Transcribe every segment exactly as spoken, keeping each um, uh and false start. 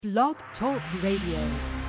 Blog Talk Radio.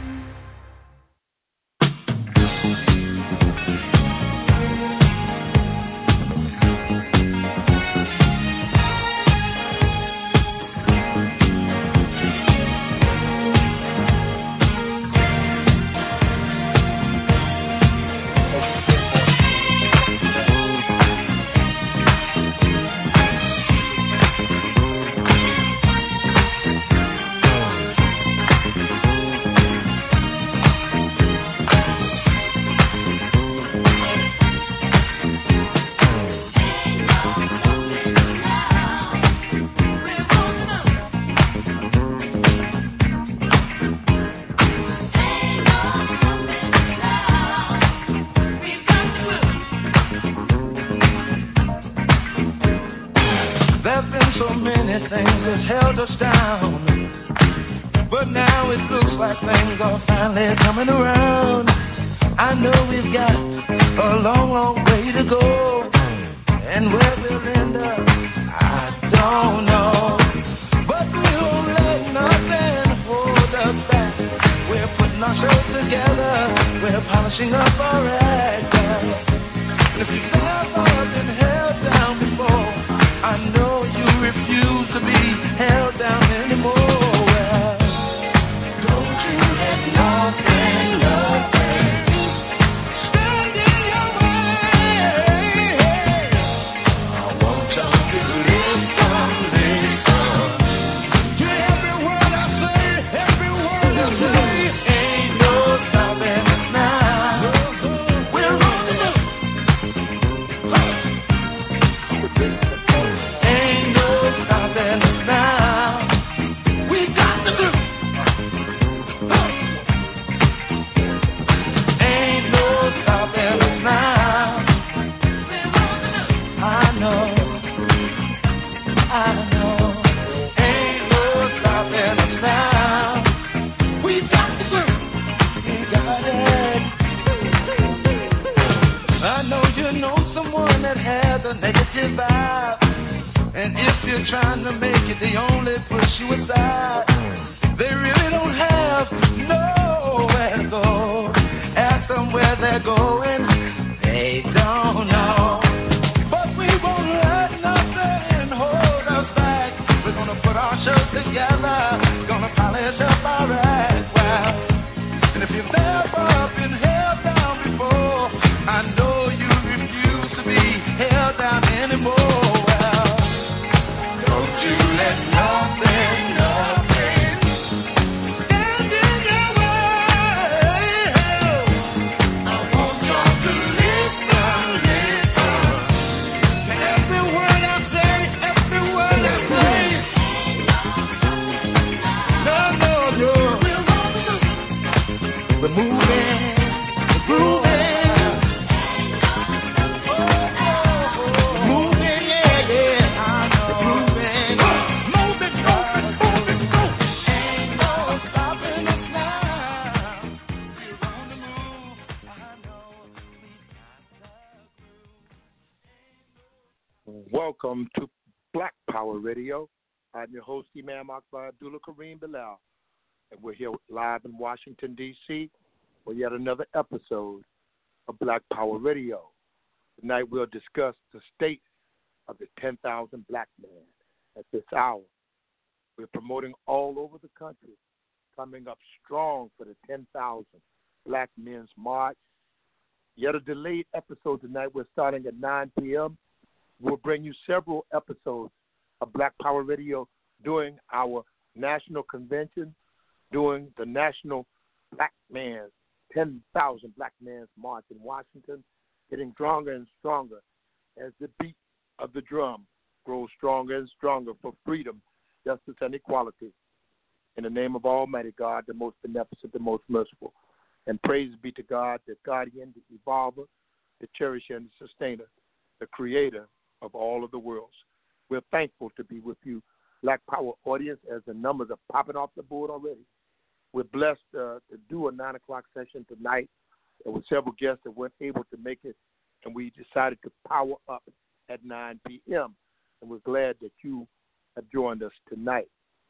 Welcome to Black Power Radio. I'm your host, Imam Akbar Abdullah Kareem Bilal, and we're here live in Washington, D C for yet another episode of Black Power Radio. Tonight we'll discuss the state of the ten thousand black men at this hour. We're promoting all over the country, coming up strong for the ten thousand Black Men's March. Yet a delayed episode tonight. We're starting at nine p.m. We'll bring you several episodes of Black Power Radio during our national convention, during the National Black Man's ten thousand Black Men's March in Washington, getting stronger and stronger as the beat of the drum grows stronger and stronger for freedom, justice, and equality. In the name of Almighty God, the most beneficent, the most merciful. And praise be to God, the guardian, the evolver, the cherisher, and the sustainer, the creator of all of the worlds. We're thankful to be with you, Black Power audience, as the numbers are popping off the board already. We're blessed uh, to do a nine o'clock session tonight. There were several guests that weren't able to make it, and we decided to power up at nine p.m., and we're glad that you have joined us tonight.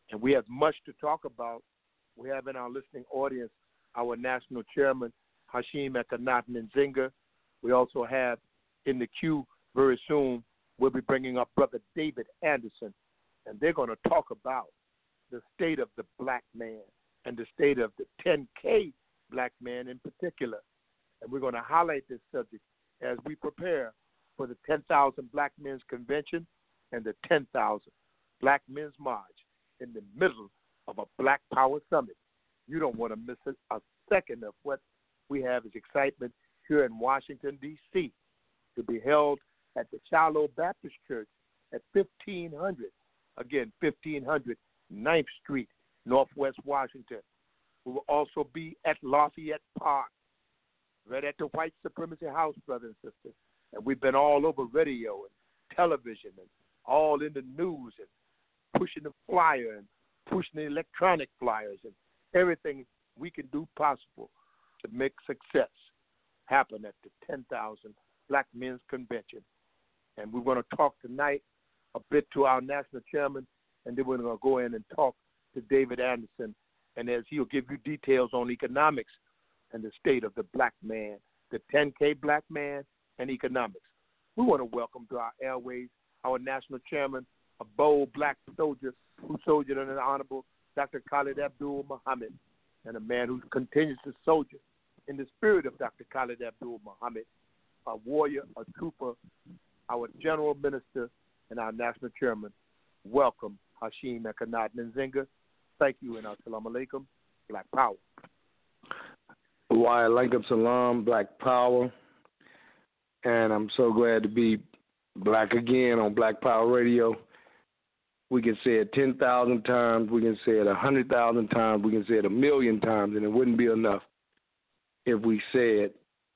And we have much to talk about. We have in our listening audience our national chairman, Hashim Akhenaten Nzinga. We also have in the queue very soon, we'll be bringing up Brother David Anderson, and they're going to talk about the state of the black man and the state of the ten K black man in particular. And we're going to highlight this subject as we prepare for the ten thousand Black Men's Convention and the ten thousand Black Men's March in the middle of a Black Power Summit. You don't want to miss a second of what we have as excitement here in Washington, D C, to be held at the Shiloh Baptist Church at fifteen hundred, again, fifteen hundred ninth Street, Northwest Washington. We will also be at Lafayette Park, right at the White Supremacy House, brothers and sisters. And we've been all over radio and television and all in the news and pushing the flyer and pushing the electronic flyers and everything we can do possible to make success happen at the ten thousand Black Men's Convention. And we're going to talk tonight a bit to our national chairman, and then we're going to go in and talk to David Anderson, and as he'll give you details on economics and the state of the black man, the ten K black man, and economics. We want to welcome to our airways our national chairman, a bold black soldier who soldiered under the Honorable Doctor Khalid Abdul Muhammad, and a man who continues to soldier in the spirit of Doctor Khalid Abdul Muhammad, a warrior, a trooper, our general minister, and our national chairman. Welcome, Hashim Akhenaten Nzinga. Thank you, and assalamu alaikum. Black Power. Wa alaikum salam, Black Power. And I'm so glad to be black again on Black Power Radio. We can say it ten thousand times, we can say it one hundred thousand times, we can say it a million times, and it wouldn't be enough if we said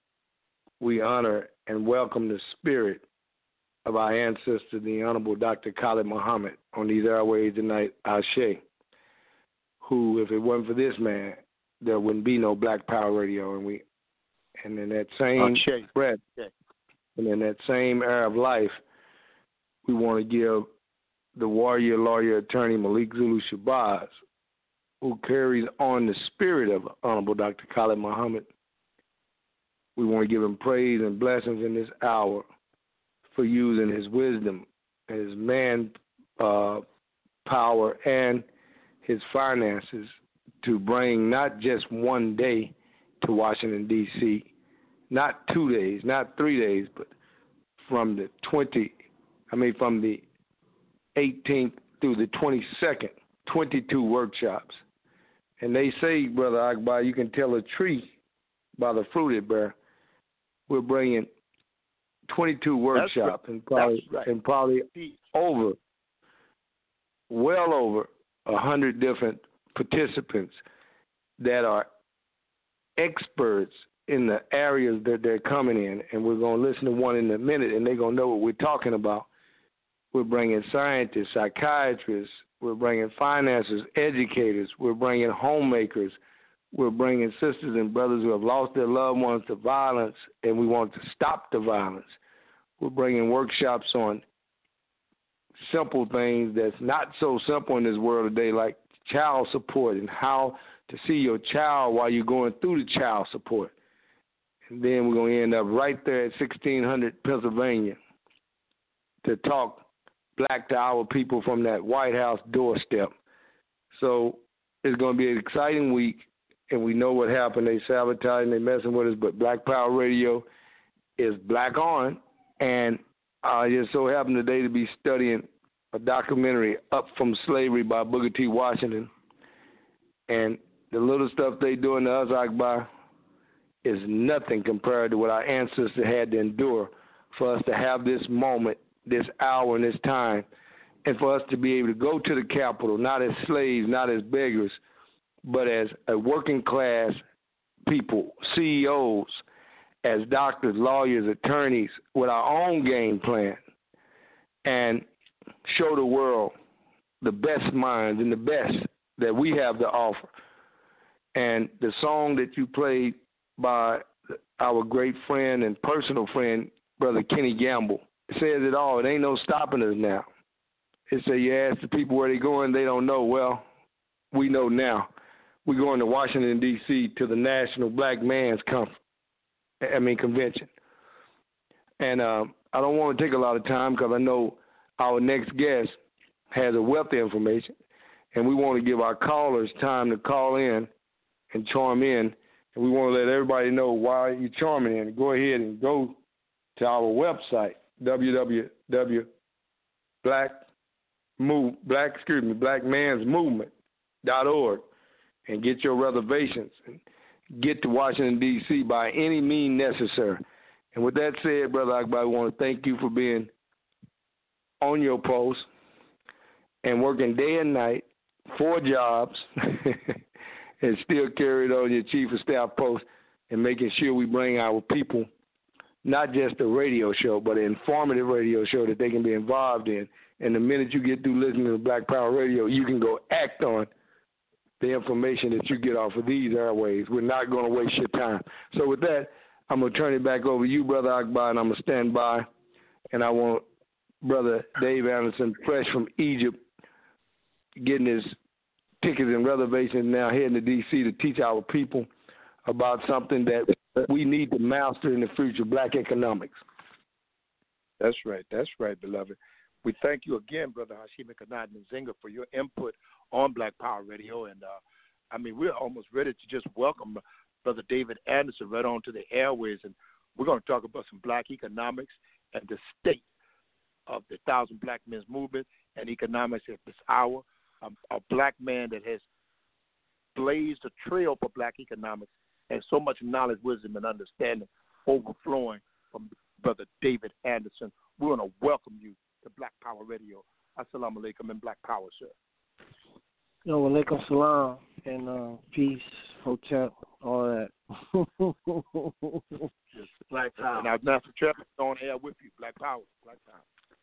we honor and welcome the spirit of our ancestor, the Honorable Doctor Khalid Muhammad, on these airways tonight, Ashe, who, if it wasn't for this man, there wouldn't be no Black Power Radio. And we, and in that same Ashe. breath, Ashe. and in that same era of life, we want to give the warrior, lawyer, attorney Malik Zulu Shabazz, who carries on the spirit of Honorable Doctor Khalid Muhammad. We want to give him praise and blessings in this hour for using his wisdom, his man uh, power, and his finances to bring not just one day to Washington, D C, not two days, not three days, but from the twenty, I mean from the eighteenth through the twenty-second, twenty-two workshops. And they say, Brother Akbar, you can tell a tree by the fruit it bears. We're bringing twenty-two workshops, right. and probably right. and probably over, well over a hundred different participants that are experts in the areas that they're coming in. And we're going to listen to one in a minute, and they're going to know what we're talking about. We're bringing scientists, psychiatrists, we're bringing financiers, educators, we're bringing homemakers, we're bringing sisters and brothers who have lost their loved ones to violence, and we want to stop the violence. We're bringing workshops on simple things that's not so simple in this world today, like child support and how to see your child while you're going through the child support. And then we're going to end up right there at sixteen hundred Pennsylvania to talk black to our people from that White House doorstep. So it's going to be an exciting week, and we know what happened. They sabotaging, they messing with us, but Black Power Radio is black on, and I just so happened today to be studying a documentary, Up From Slavery by Booker T. Washington, and the little stuff they doing to us, Akbar, is nothing compared to what our ancestors had to endure for us to have this moment, this hour, and this time, and for us to be able to go to the Capitol, not as slaves, not as beggars, but as a working class people, C E Os, as doctors, lawyers, attorneys, with our own game plan, and show the world the best minds and the best that we have to offer. And the song that you played by our great friend and personal friend, Brother Kenny Gamble, says it all. It ain't no stopping us now. It say you ask the people where they going, they don't know. Well, we know now. We're going to Washington, D C to the National Black Man's Conference, I mean Convention. And um, I don't want to take a lot of time because I know our next guest has a wealth of information, and we want to give our callers time to call in and chime in, and we want to let everybody know why you're charming in. Go ahead and go to our website, w w w dot black move black excuse me black man's movement dot org and get your reservations and get to Washington, D C by any means necessary. And with that said, Brother Akbar, I want to thank you for being on your post and working day and night, four jobs, and still carried on your chief of staff post and making sure we bring our people not just a radio show, but an informative radio show that they can be involved in. And the minute you get through listening to Black Power Radio, you can go act on the information that you get off of these airways. We're not going to waste your time. So with that, I'm going to turn it back over to you, Brother Akbar, and I'm going to stand by. And I want Brother Dave Anderson, fresh from Egypt, getting his tickets and reservations now heading to D C to teach our people about something that we need to master in the future, black economics. That's right. That's right, beloved. We thank you again, Brother Hashimi Kanat Nzinga, for your input on Black Power Radio. And, uh, I mean, we're almost ready to just welcome Brother David Anderson right on to the airways. And we're going to talk about some black economics and the state of the Thousand Black Men's Movement and economics at this hour. Um, a black man that has blazed a trail for black economics and so much knowledge, wisdom, and understanding overflowing from Brother David Anderson. We want to welcome you to Black Power Radio. Assalamu alaikum and Black Power, sir. Yo, alaikum salam and uh, peace, hotel, all that. Yes. Black Power. And our Master Trevor is on air with you. Black Power. Black Power.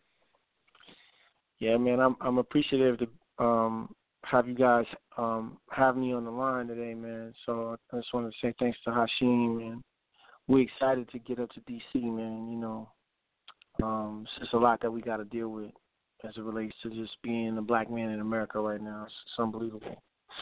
Yeah, man, I'm I'm appreciative to um, have you guys um, have me on the line today, man. So I just want to say thanks to Hashim, and we're excited to get up to D C, man. You know, um, it's just a lot that we got to deal with as it relates to just being a black man in America right now. It's, it's unbelievable.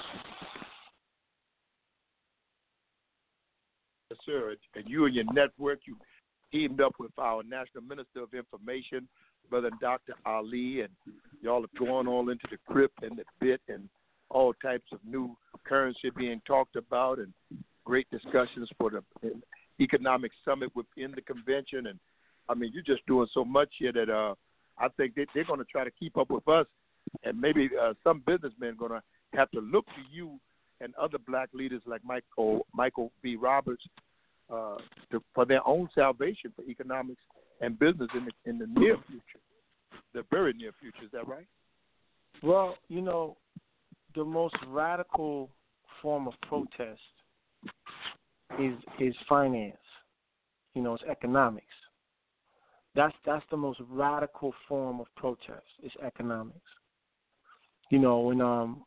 Yes, sir. And you and your network, you teamed up with our National Minister of Information, Brother Doctor Ali, and y'all are going all into the crypt and the bit and all types of new currency being talked about and great discussions for the economic summit within the convention. And, I mean, you're just doing so much here that uh, I think they, they're going to try to keep up with us, and maybe uh, some businessmen are going to have to look to you and other black leaders like Michael, Michael B. Roberts uh, to, for their own salvation for economics and business in the, in the near future, the very near future. Is that right? Well, you know, the most radical form of protest is is finance. You know, it's economics. That's that's the most radical form of protest. It's economics. You know, when um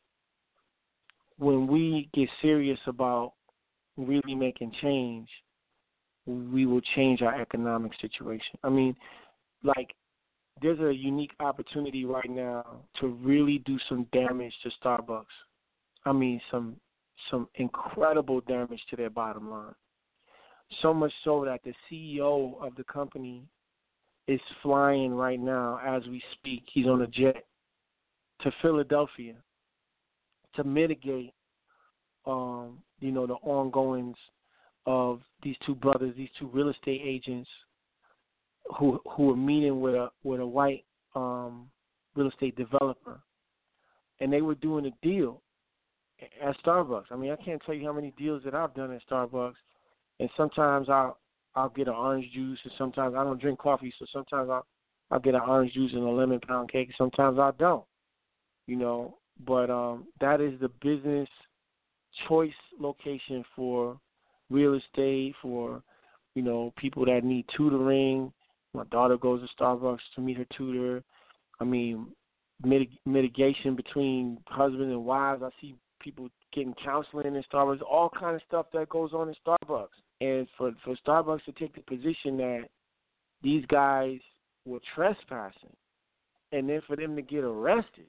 when we get serious about really making change, we will change our economic situation. I mean, like, there's a unique opportunity right now to really do some damage to Starbucks. I mean, some some incredible damage to their bottom line. So much so that the C E O of the company is flying right now as we speak. He's on a jet to Philadelphia to mitigate, um, you know, the ongoings of these two brothers, these two real estate agents who who are meeting with a with a white um, real estate developer, and they were doing a deal at Starbucks. I mean, I can't tell you how many deals that I've done at Starbucks, and sometimes I'll I'll get an orange juice, and sometimes I don't drink coffee, so sometimes I'll I'll get an orange juice and a lemon pound cake. Sometimes I don't, you know. But um, that is the business choice location for real estate, for, you know, people that need tutoring. My daughter goes to Starbucks to meet her tutor. I mean, mitig- mitigation between husband and wives. I see people getting counseling in Starbucks, all kind of stuff that goes on in Starbucks. And for, for Starbucks to take the position that these guys were trespassing and then for them to get arrested,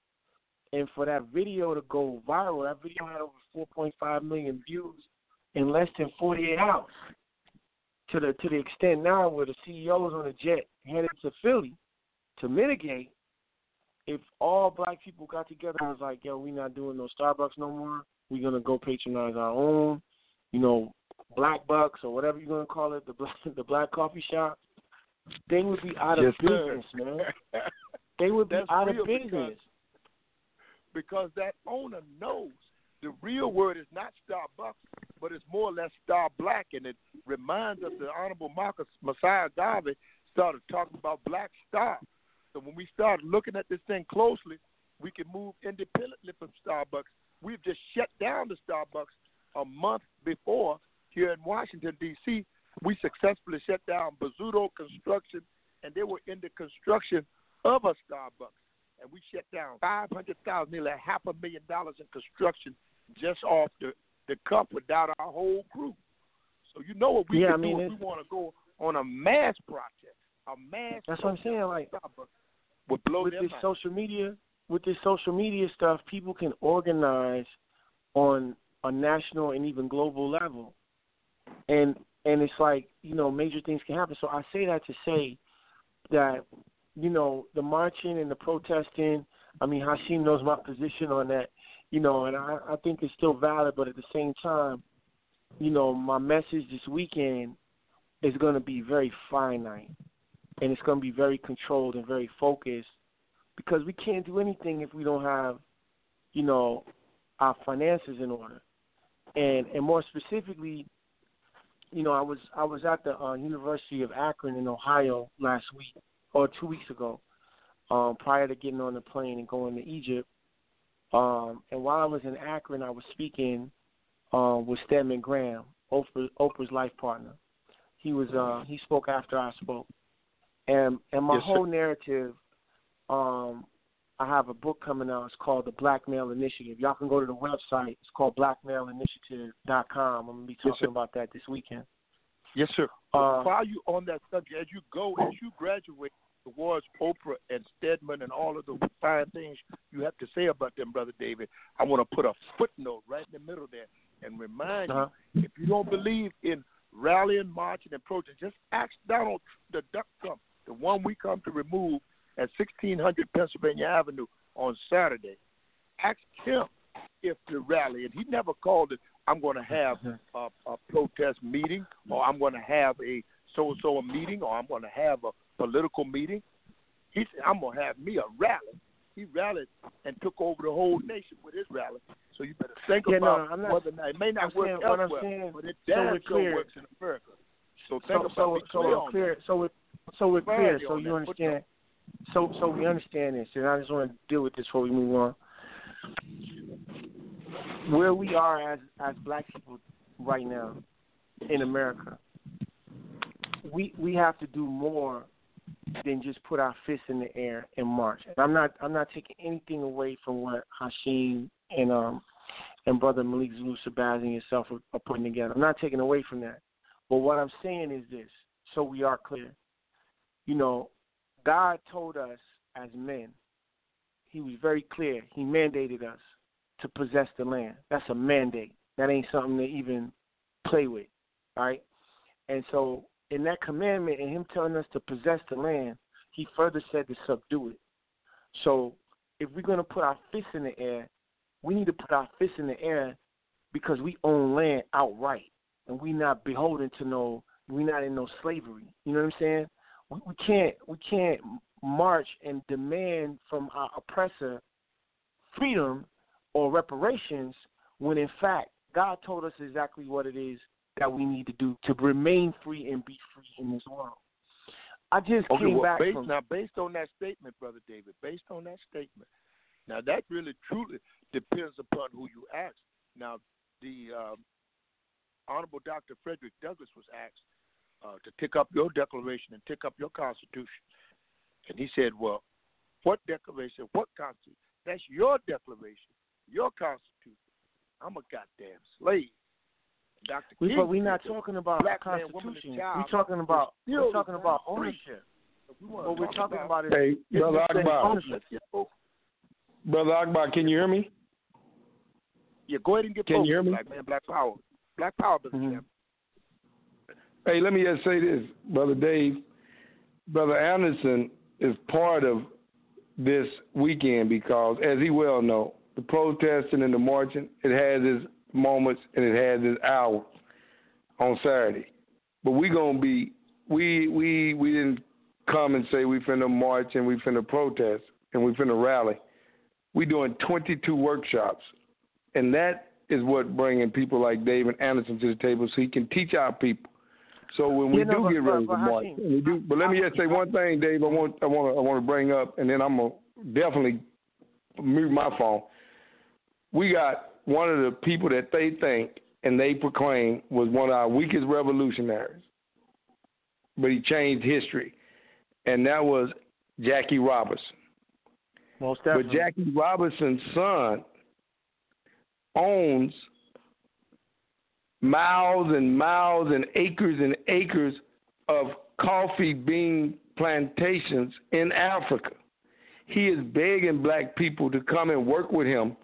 and for that video to go viral. That video had over four point five million views in less than forty-eight hours. To the to the extent now where the C E Os on the jet headed to Philly to mitigate, if all black people got together and was like, yo, we not doing no Starbucks no more, we're going to go patronize our own, you know, Black Bucks or whatever you're going to call it, the black, the black coffee shop, they would be out of yes, business, sir. man. They would be That's out of real business. Because, because that owner knows the real word is not Starbucks, but it's more or less Star Black, and it reminds us that Honorable Marcus Messiah Garvey started talking about Black Star. So when we start looking at this thing closely, we can move independently from Starbucks. We've just shut down the Starbucks a month before here in Washington, D C We successfully shut down Bazzuto Construction, and they were in the construction of a Starbucks. And we shut down five hundred thousand dollars, nearly half a million dollars in construction just off the, the cuff without our whole crew. So you know what we yeah, can I mean, do if we want to go on a mass project, a mass That's what I'm saying, like, Starbucks would blow with their this mind. social media, with this social media stuff, people can organize on a national and even global level, and and it's like, you know, major things can happen. So I say that to say that, you know, the marching and the protesting, I mean, Hashim knows my position on that, you know, and I, I think it's still valid, but at the same time, you know, my message this weekend is going to be very finite, and it's going to be very controlled and very focused, because we can't do anything if we don't have, you know, our finances in order. And and more specifically, you know, I was I was at the uh, University of Akron in Ohio last week, or two weeks ago, um, prior to getting on the plane and going to Egypt. Um, and while I was in Akron, I was speaking uh, with Stedman Graham, Oprah, Oprah's life partner. He was uh, he spoke after I spoke, and and my yes, whole sir. narrative. Um, I have a book coming out. It's called The Black Male Initiative. Y'all can go to the website. It's called black male initiative dot com. I'm going to be talking yes, about that this weekend. Yes, sir. Uh, While you on that subject, as you go, as you graduate towards Oprah and Stedman and all of the fine things you have to say about them, Brother David, I want to put a footnote right in the middle there and remind uh-huh. you, if you don't believe in rallying, marching, and protesting, just ask Donald the Duck Trump, the one we come to remove at sixteen hundred Pennsylvania Avenue on Saturday. Ask him if the rally, and he never called it, I'm going to have a, a protest meeting, or I'm going to have a so-and-so meeting, or I'm going to have a political meeting. He said, I'm going to have me a rally. He rallied and took over the whole nation with his rally. So you better think yeah, about no, I'm not, whether or not it may not I'm work saying, what I'm elsewhere, saying, but it so damn we're sure clear. works in America. So think So, about so, be so clear we're on clear. that. So we're, so we're clear. Clarity So on you that. understand. So, so we understand this, and I just want to deal with this before we move on. Where we are as as black people right now in America, we we have to do more than just put our fists in the air and march. And I'm not I'm not taking anything away from what Hashim and um and brother Malik Zulu Shabazz and yourself are, are putting together. I'm not taking away from that. But what I'm saying is this, so we are clear. You know, God told us as men, he was very clear. He mandated us to possess the land. That's a mandate. That ain't something to even play with, all right? And so in that commandment and him telling us to possess the land, he further said to subdue it. So if we're going to put our fists in the air, we need to put our fists in the air because we own land outright, and we not beholden to no, we not in no slavery. You know what I'm saying? We, we can't we can't march and demand from our oppressor freedom or reparations when in fact God told us exactly what it is that we need to do to remain free and be free in this world. I just okay, came well, back based, from now based on that statement, Brother David, based on that statement, now that really truly depends upon who you ask. Now the um, Honorable Doctor Frederick Douglass was asked uh, to take up your declaration and take up your Constitution, and he said, well, what declaration, what Constitution? That's your declaration, your Constitution. I'm a goddamn slave. Doctor We, King but we're not said, talking about black man, woman, and Constitution. child We're talking about still we're talking about free. ownership. what we're talking about is Hey, Brother Akbar. ownership. Brother Akbar, can you hear me? Yeah, go ahead and get Can posted, you hear me? Black man, Black Power. Black Power, Brother Mhm. Champ. Hey, let me just say this, Brother Dave. Brother Anderson is part of this weekend because, as he well know, the protesting and the marching, it has its moments and it has its hours on Saturday. But we gonna be we we we didn't come and say we finna march and we finna protest and we finna rally. We doing twenty-two workshops, and that is what bringing people like David Anderson to the table so he can teach our people. So when we You know, do but- get ready but- to but march, Hakeem, and we do. But let me just say one thing, Dave. I want I want to, I want to bring up, and then I'm gonna definitely mute my phone. We got one of the people that they think and they proclaim was one of our weakest revolutionaries, but he changed history, and that was Jackie Robinson. Most But definitely. Jackie Robinson's son owns miles and miles and acres and acres of coffee bean plantations in Africa. He is begging black people to come and work with him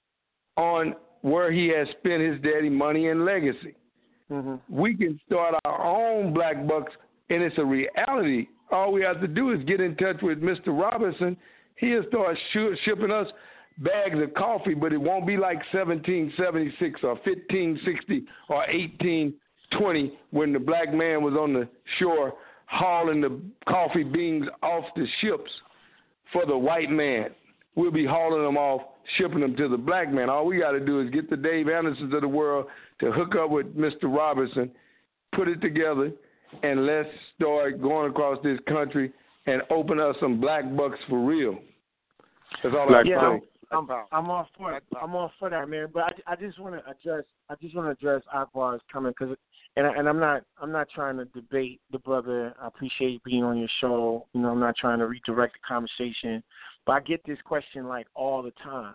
on where he has spent his daddy money and legacy. Mm-hmm. We can start our own Black Bucks, and it's a reality. All we have to do is get in touch with Mister Robinson. He'll start sh- shipping us bags of coffee, but it won't be like seventeen seventy-six or fifteen sixty or eighteen twenty when the black man was on the shore hauling the coffee beans off the ships for the white man. We'll be hauling them off, shipping them to the black man. All we got to do is get the Dave Andersons of the world to hook up with Mister Robinson, put it together, and let's start going across this country and open up some black bucks for real. That's all I Yeah, say. I'm, I'm, I'm all for it. I'm all for that, man. But I, I just want to address. I just want to address Akbar's comment because, and I, and I'm not. I'm not trying to debate the brother. I appreciate being on your show. You know, I'm not trying to redirect the conversation, but I get this question like all the time,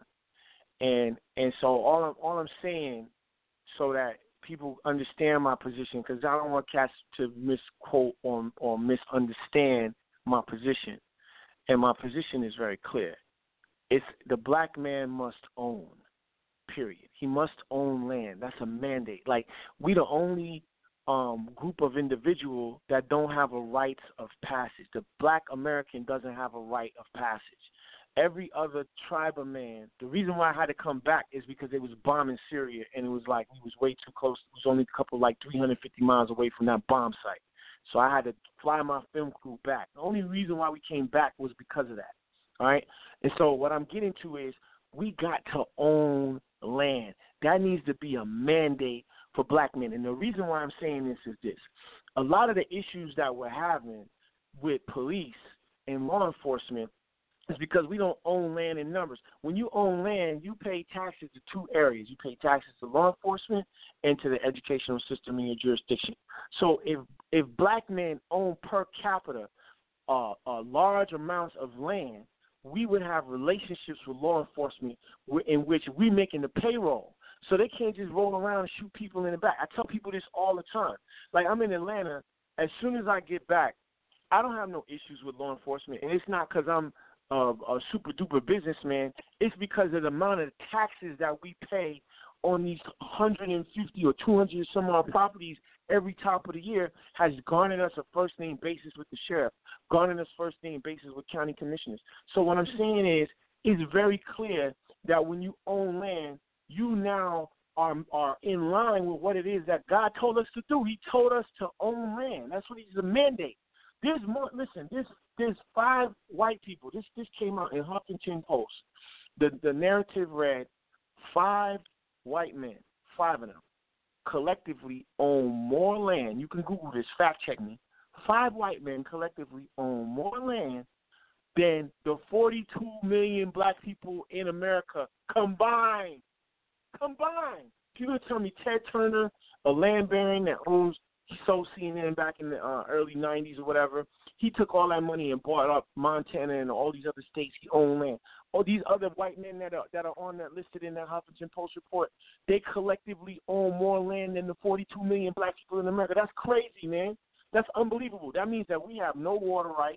and and so all I'm all I'm saying, so that people understand my position, because I don't want cats to misquote or or misunderstand my position, and my position is very clear. It's the black man must own, period. He must own land. That's a mandate. Like, we the only um, group of individual that don't have a right of passage. The black American doesn't have a right of passage. Every other tribe of man, the reason why I had to come back is because they was bombing Syria, and it was like we was way too close. It was only a couple, like three hundred fifty miles away from that bomb site. So I had to fly my film crew back. The only reason why we came back was because of that. All right? And so what I'm getting to is we got to own land. That needs to be a mandate for black men. And the reason why I'm saying this is this. A lot of the issues that we're having with police and law enforcement is because we don't own land in numbers. When you own land, you pay taxes to two areas. You pay taxes to law enforcement and to the educational system in your jurisdiction. So if if black men own per capita uh, uh, large amounts of land, we would have relationships with law enforcement in which we're making the payroll. So they can't just roll around and shoot people in the back. I tell people this all the time. Like, I'm in Atlanta. As soon as I get back, I don't have no issues with law enforcement. And it's not because I'm a, a super-duper businessman. It's because of the amount of taxes that we pay on these one hundred fifty or two hundred some odd properties every top of the year has garnered us a first-name basis with the sheriff, garnered us first-name basis with county commissioners. So what I'm saying is, it's very clear that when you own land, you now are are in line with what it is that God told us to do. He told us to own land. That's what he's a mandate. There's more. Listen, there's there's five white people. This this came out in Huffington Post. The the narrative read, five white men, five of them, collectively own more land. You can Google this, fact check me. Five white men collectively own more land than the forty-two million black people in America combined. Combined. People tell me Ted Turner, a land baron that owns, he sold C N N back in the uh, early nineties or whatever. He took all that money and bought up Montana and all these other states. He owned land. All these other white men that are that are on that listed in that Huffington Post report, they collectively own more land than the forty-two million black people in America. That's crazy, man. That's unbelievable. That means that we have no water rights.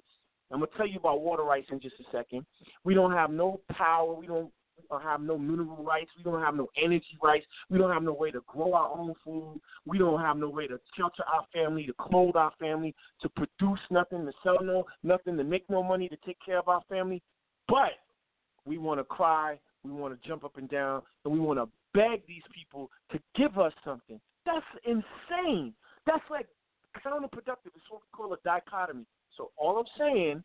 I'm going to tell you about water rights in just a second. We don't have no power. We don't have no mineral rights. We don't have no energy rights. We don't have no way to grow our own food. We don't have no way to shelter our family, to clothe our family, to produce nothing, to sell no nothing, to make no money, to take care of our family. But we want to cry. We want to jump up and down, and we want to beg these people to give us something. That's insane. That's like counterproductive. It's what we call a dichotomy. So all I'm saying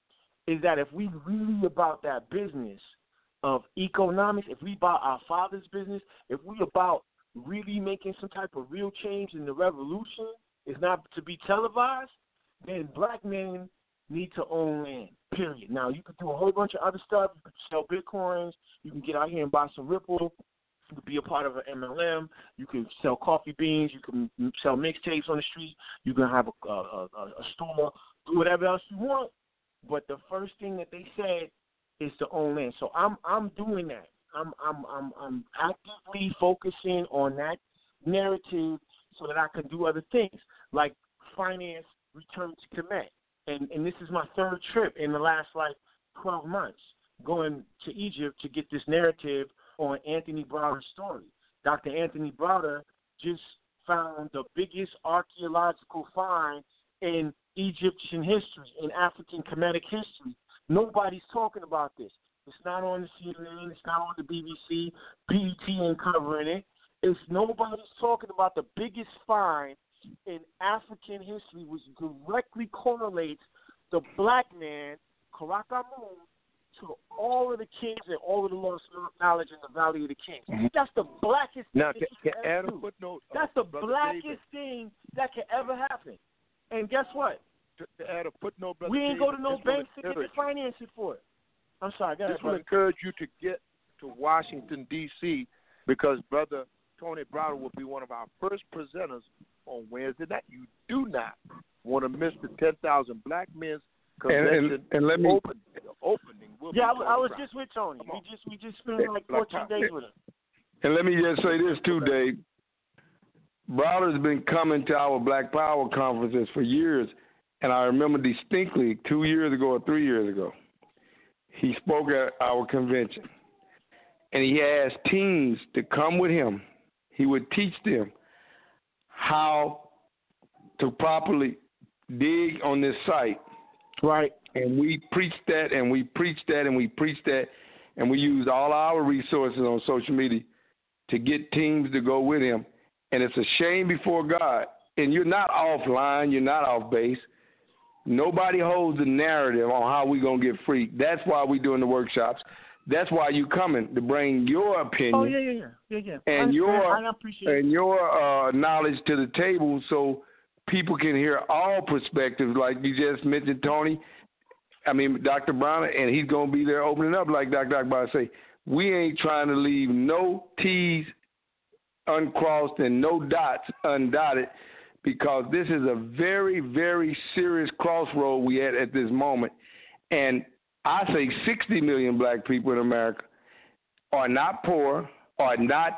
is that if we really about that business of economics, if we about our father's business, if we about really making some type of real change in the revolution, is not to be televised, then black men need to own land, period. Now, you can do a whole bunch of other stuff. You can sell Bitcoins. You can get out here and buy some Ripple. You can be a part of an M L M. You can sell coffee beans. You can sell mixtapes on the street. You can have a, a, a, a store. Do whatever else you want. But the first thing that they said is to own land. So I'm I'm doing that. I'm I'm I'm I'm actively focusing on that narrative so that I can do other things like finance return to Kemet. And and this is my third trip in the last like twelve months going to Egypt to get this narrative on Anthony Browder's story. Doctor Anthony Browder just found the biggest archaeological find in Egyptian history, in African Kemetic history. Nobody's talking about this. It's not on the C N N. It's not on the B B C. B E T ain't covering it. It's nobody's talking about the biggest find in African history, which directly correlates the black man, Karakamun, to all of the kings and all of the lost knowledge in the Valley of the Kings. Mm-hmm. That's the blackest now, thing can, that can ever add a do. footnote, That's uh, the Brother blackest David. thing that can ever happen. And guess what? To, to add a footnote, Brother We ain't David, go to no banks to get the financing for it. I'm sorry, go ahead, This will brother. encourage you to get to Washington, D C, because Brother Tony Browder will be one of our first presenters on Wednesday night. You do not want to miss the ten thousand Black Men's Convention and, and, and let me, open, opening. Will yeah, I, I was Browder. just with Tony. We just we just spent Hey, like fourteen days with him. And let me just say this too, Dave. Browder's been coming to our Black Power conferences for years, and I remember distinctly two years ago or three years ago, he spoke at our convention, and he asked teens to come with him. He would teach them how to properly dig on this site. Right. And we preached that, and we preached that, and we preached that, and we used all our resources on social media to get teams to go with him. And it's a shame before God. And you're not offline. You're not off base. Nobody holds the narrative on how we're going to get free. That's why we're doing the workshops. That's why you coming, to bring your opinion. Oh, yeah, yeah, yeah. yeah, yeah. And I, your, I appreciate and your uh, knowledge to the table so people can hear all perspectives, like you just mentioned, Tony. I mean, Doctor Brown, and he's going to be there opening up, like Doctor Akbar say. We ain't trying to leave no T's uncrossed and no dots undotted, because this is a very, very serious crossroad we at at this moment. And I say sixty million black people in America are not poor, are not,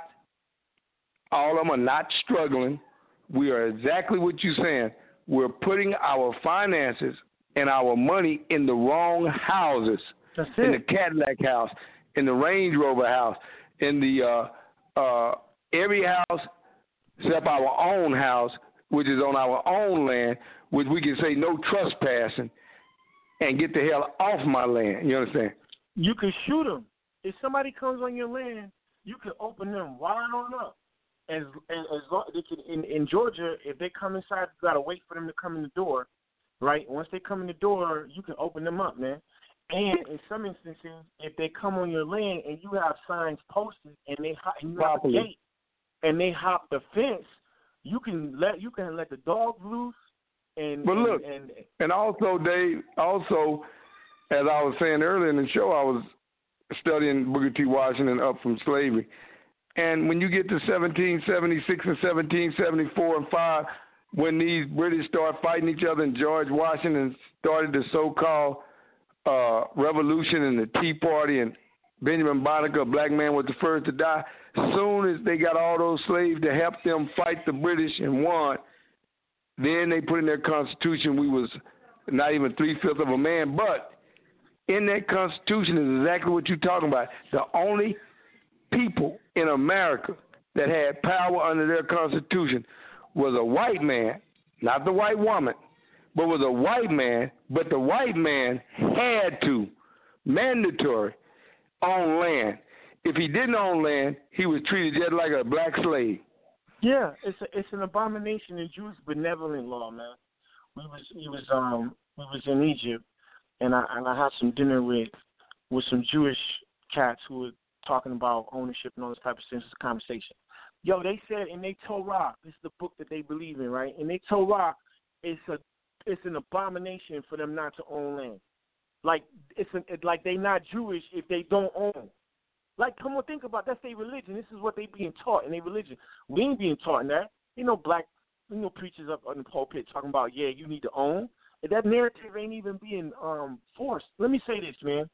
all of them are not struggling. We are exactly what you're saying. We're putting our finances and our money in the wrong houses. That's it. In the Cadillac house, in the Range Rover house, in the uh, uh, every house except our own house, which is on our own land, which we can say no trespassing, and get the hell off my land. You understand? You can shoot them. If somebody comes on your land, you can open them wide on up. As, as, as long, they can, in, in Georgia, if they come inside, you got to wait for them to come in the door, right? Once they come in the door, you can open them up, man. And in some instances, if they come on your land and you have signs posted and they and you have a gate and they hop the fence, you can let you can let the dogs loose. And but look, and, and, and also, Dave, also, as I was saying earlier in the show, I was studying Booker T. Washington up from slavery. And when you get to seventeen seventy-six and seventeen seventy-four and five, when these British start fighting each other and George Washington started the so-called uh, revolution and the Tea Party, and Benjamin Boddicker, a black man, was the first to die, as soon as they got all those slaves to help them fight the British and won, then they put in their constitution we was not even three-fifths of a man. But in that Constitution is exactly what you're talking about. The only people in America that had power under their Constitution was a white man, not the white woman, but was a white man, but the white man had to, mandatory, own land. If he didn't own land, he was treated just like a black slave. Yeah, it's a, it's an abomination in Jewish benevolent law, man. We was we was um we was in Egypt, and I and I had some dinner with with some Jewish cats who were talking about ownership and all this type of things. It's a conversation. Yo, they said in their Torah, this is the book that they believe in, right? In their Torah, it's a it's an abomination for them not to own land. Like it's an, it, like they not Jewish if they don't own. Like, come on, think about it. That's their religion. This is what they being taught in their religion. We ain't being taught in that. You know, black, you know, preachers up on the pulpit talking about, yeah, you need to own. And that narrative ain't even being um, forced. Let me say this, man.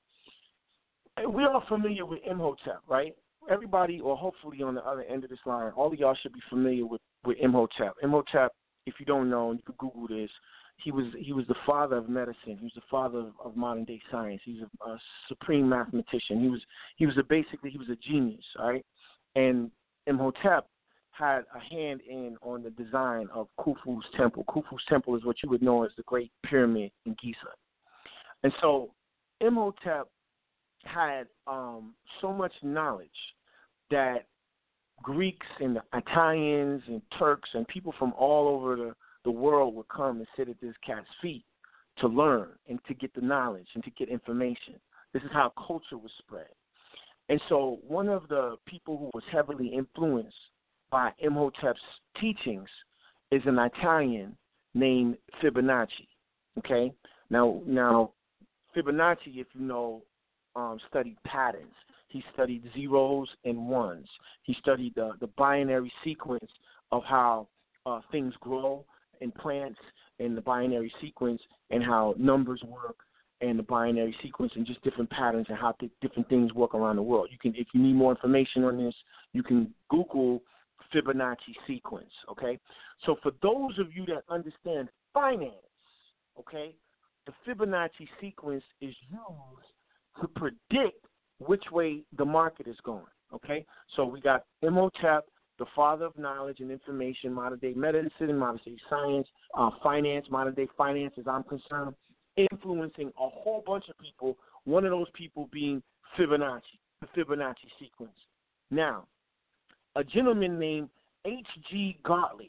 We're all familiar with Imhotep, right? Everybody, or hopefully on the other end of this line, all of y'all should be familiar with, with Imhotep. Imhotep, if you don't know, and you can Google this, He was he was the father of medicine. He was the father of, of modern day science. He's a, a supreme mathematician. He was he was a basically he was a genius, all right? And Imhotep had a hand in on the design of Khufu's temple. Khufu's temple is what you would know as the Great Pyramid in Giza. And so Imhotep had um, so much knowledge that Greeks and Italians and Turks and people from all over the the world would come and sit at this cat's feet to learn and to get the knowledge and to get information. This is how culture was spread. And so one of the people who was heavily influenced by Imhotep's teachings is an Italian named Fibonacci. Okay? Now, now Fibonacci, if you know, um, studied patterns. He studied zeros and ones. He studied the, the binary sequence of how uh, things grow in plants and the binary sequence and how numbers work and the binary sequence and just different patterns and how th- different things work around the world. You can, if you need more information on this, you can Google Fibonacci sequence, okay? So for those of you that understand finance, okay, the Fibonacci sequence is used to predict which way the market is going, okay? So we got Imhotep, the father of knowledge and information, modern-day medicine, modern-day science, uh, finance, modern-day finance, as I'm concerned, influencing a whole bunch of people, one of those people being Fibonacci, the Fibonacci sequence. Now, a gentleman named H G Gartley,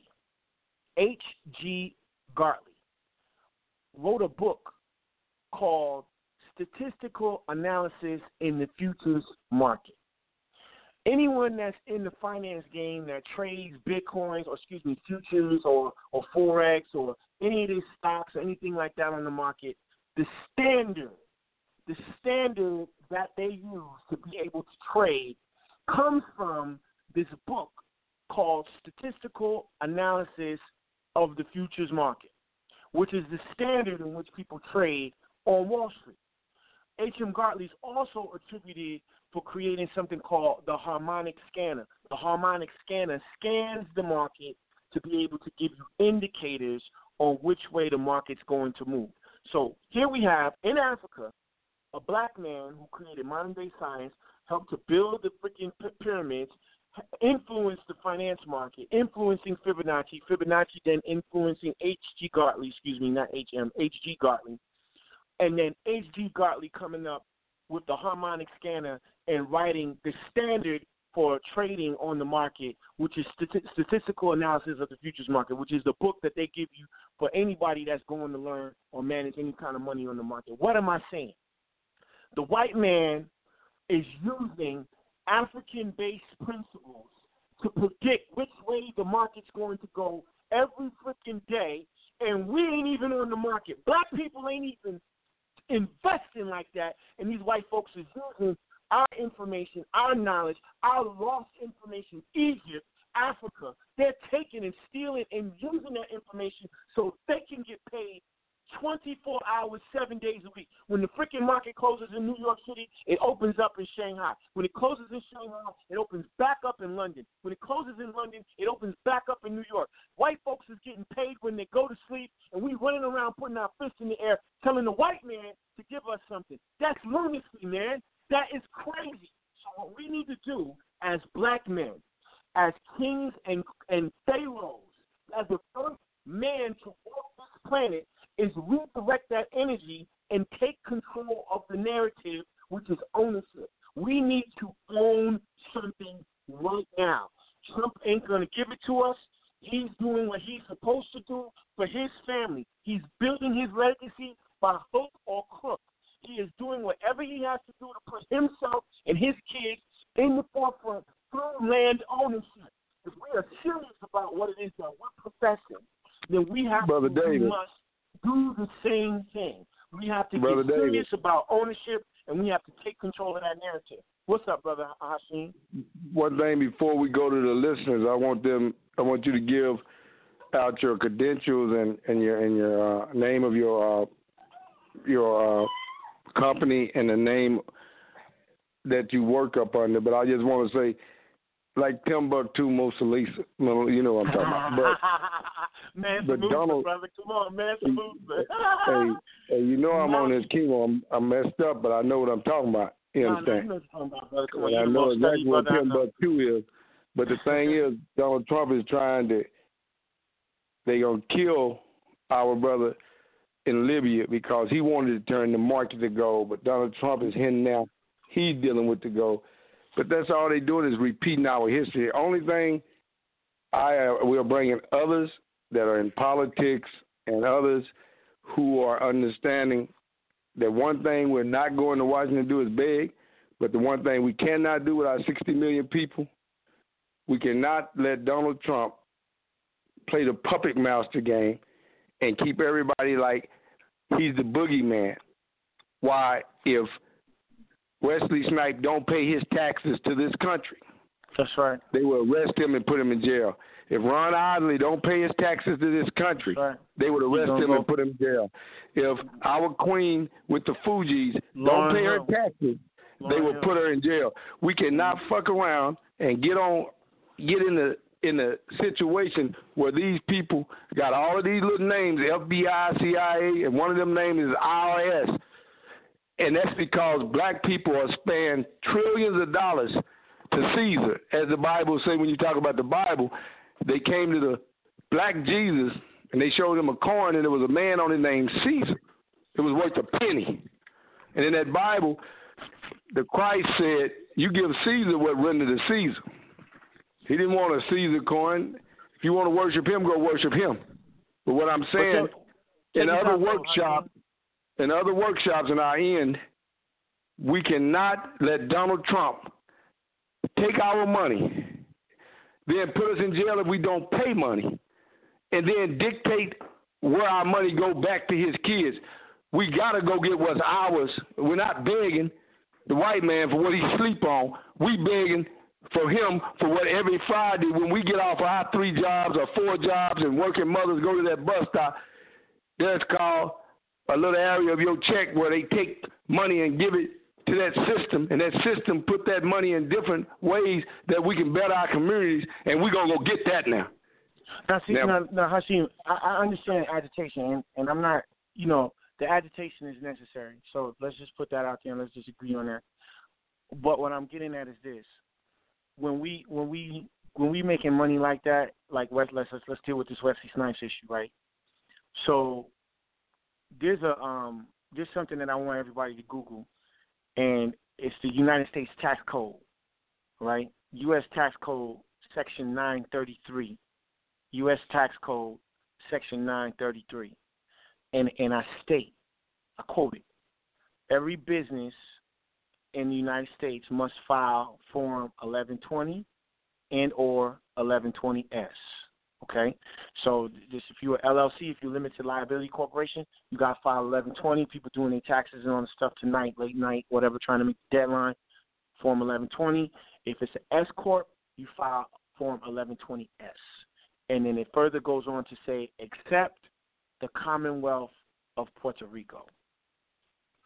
H G Gartley, wrote a book called Statistical Analysis in the Futures Market. Anyone that's in the finance game that trades Bitcoins or, excuse me, futures or, or Forex or any of these stocks or anything like that on the market, the standard, the standard that they use to be able to trade comes from this book called Statistical Analysis of the Futures Market, which is the standard in which people trade on Wall Street. H M Gartley is also attributed for creating something called the harmonic scanner. The harmonic scanner scans the market to be able to give you indicators on which way the market's going to move. So here we have, in Africa, a black man who created modern-day science, helped to build the freaking pyramids, influenced the finance market, influencing Fibonacci, Fibonacci then influencing H G Gartley, excuse me, not H M, H G Gartley, and then H G Gartley coming up with the harmonic scanner and writing the standard for trading on the market, which is stati- Statistical Analysis of the Futures Market, which is the book that they give you for anybody that's going to learn or manage any kind of money on the market. What am I saying? The white man is using African-based principles to predict which way the market's going to go every freaking day, and we ain't even on the market. Black people ain't even investing like that, and these white folks is using our information, our knowledge, our lost information, Egypt, Africa. They're taking and stealing and using that information so they can get paid twenty-four hours, seven days a week. When the freaking market closes in New York City, it opens up in Shanghai. When it closes in Shanghai, it opens back up in London. When it closes in London, it opens back up in New York. White folks is getting paid when they go to sleep, and we running around putting our fists in the air, telling the white man to give us something. That's lunacy, man. That is crazy. So what we need to do as black men, as kings and, and pharaohs, as the first man to walk this planet, is redirect that energy and take control of the narrative, which is ownership. We need to own something right now. Trump ain't going to give it to us. He's doing what he's supposed to do for his family. He's building his legacy by hook or crook. He is doing whatever he has to do to put himself and his kids in the forefront through land ownership. If we are serious about what it is that we're professing, then we have Brother to, David. we must do the same thing. We have to Brother get serious David. about ownership, and we have to take control of that narrative. What's up, Brother Hashim? One thing before we go to the listeners, I want them. I want you to give out your credentials and, and your and your uh, name of your uh, your uh, company and the name that you work up under. But I just want to say, like Timbuktu Musalisa, you know what I'm talking about. But, man, but salute, Donald, brother. Come on, man, salute. hey, hey, you know I'm on this chemo. I'm, I'm messed up, but I know what I'm talking about. You no, understand? no, you know what I'm talking about, brother. Come on, And I you're the know most exactly studied what brother I know. Timbuktu is. But the thing is, Donald Trump is trying to, they're going to kill our brother in Libya because he wanted to turn the market to gold. But Donald Trump is hinting now he's dealing with the gold. But that's all they're doing is repeating our history. The only thing I uh, we're bringing others that are in politics and others who are understanding that one thing we're not going to Washington to do is beg, but the one thing we cannot do with our sixty million people, we cannot let Donald Trump play the puppet master game and keep everybody like he's the boogeyman. Why, if Wesley Snipes don't pay his taxes to this country, that's right, they will arrest him and put him in jail. If Ron Isley don't pay his taxes to this country, right, they would arrest him go. and put him in jail. If our queen with the Fugees don't pay her Hill. taxes, Lauren they will Hill. put her in jail. We cannot fuck around and get on, get in the in a situation where these people got all of these little names, F B I, C I A, and one of them names is I R S. And that's because black people are spending trillions of dollars to Caesar. As the Bible says, when you talk about the Bible, they came to the black Jesus and they showed him a coin and there was a man on it named Caesar. It was worth a penny. And in that Bible, the Christ said, you give Caesar what rendered to Caesar. He didn't want a Caesar coin. If you want to worship him, go worship him. But what I'm saying, in other workshops, in other workshops in our end, we cannot let Donald Trump take our money, then put us in jail if we don't pay money, and then dictate where our money go back to his kids. We got to go get what's ours. We're not begging the white man for what he sleep on. We begging for him for what every Friday when we get off our three jobs or four jobs and working mothers go to that bus stop, there's called a little area of your check where they take money and give it to that system, and that system put that money in different ways that we can better our communities, and we're going to go get that now. Now, see, now, now, now Hashim, I, I understand agitation, and, and I'm not, you know, the agitation is necessary. So let's just put that out there and let's just agree on that. But what I'm getting at is this. When we when we when we making money like that, like West, let's let's, let's deal with this Wesley Snipes issue, right? So there's a um there's something that I want everybody to Google, and it's the United States Tax Code, right? U S Tax Code Section nine thirty-three. U S Tax Code Section nine thirty-three, and and I state, I quote it: every business in the United States must file Form eleven twenty and or eleven twenty S. Okay, so this, if you're an L L C, if you're a limited liability corporation, you got to file eleven twenty. People doing their taxes and on the stuff tonight, late night, whatever, trying to meet the deadline, Form eleven twenty. If it's an S corp, you file Form eleven twenty S. And then it further goes on to say, except the Commonwealth of Puerto Rico.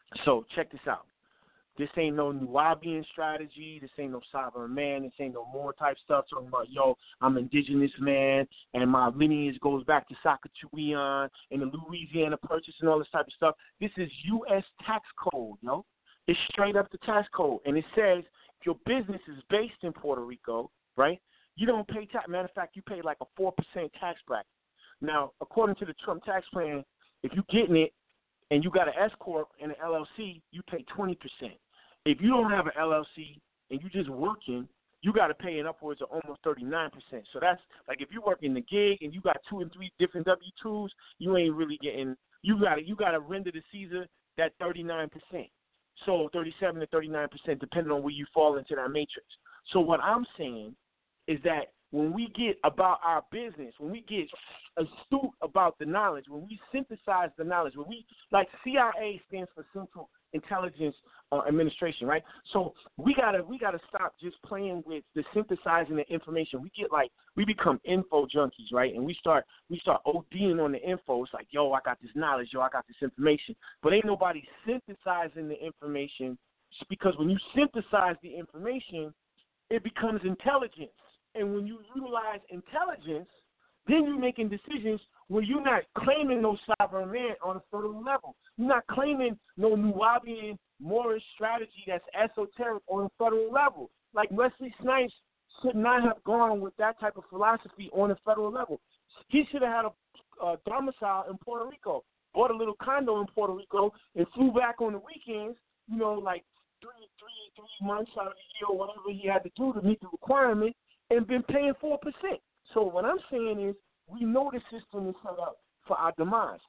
So check this out. This ain't no Nubian strategy. This ain't no sovereign man. This ain't no more type stuff talking about, yo, I'm indigenous man, and my lineage goes back to Sacagawea and the Louisiana Purchase and all this type of stuff. This is U S tax code, yo. It's straight up the tax code. And it says if your business is based in Puerto Rico, right, you don't pay tax. Matter of fact, you pay like a four percent tax bracket. Now, according to the Trump tax plan, if you're getting it and you got an S corp and an L L C, you pay twenty percent. If you don't have an L L C and you're just working, you got to pay in upwards of almost thirty-nine percent. So that's like if you're working the gig and you got two and three different W two's, you ain't really getting. You got to you got to render to Caesar that thirty-nine percent. So thirty-seven to thirty-nine percent, depending on where you fall into that matrix. So what I'm saying is that when we get about our business, when we get astute about the knowledge, when we synthesize the knowledge, when we, like C I A stands for Central Intelligence uh, Administration, right? So we gotta we gotta stop just playing with the synthesizing the information. We get like we become info junkies, right? And we start we start ODing on the info. It's like, yo, I got this knowledge, yo, I got this information, but ain't nobody synthesizing the information. Because when you synthesize the information, it becomes intelligence. And when you utilize intelligence, then you're making decisions where you're not claiming no sovereign man on a federal level. You're not claiming no Nubian Moorish strategy that's esoteric on a federal level. Like Wesley Snipes should not have gone with that type of philosophy on a federal level. He should have had a, a domicile in Puerto Rico, bought a little condo in Puerto Rico, and flew back on the weekends, you know, like three, three, three months out of the year or whatever he had to do to meet the requirement, and been paying four percent. So what I'm saying is we know the system is set up for our demise.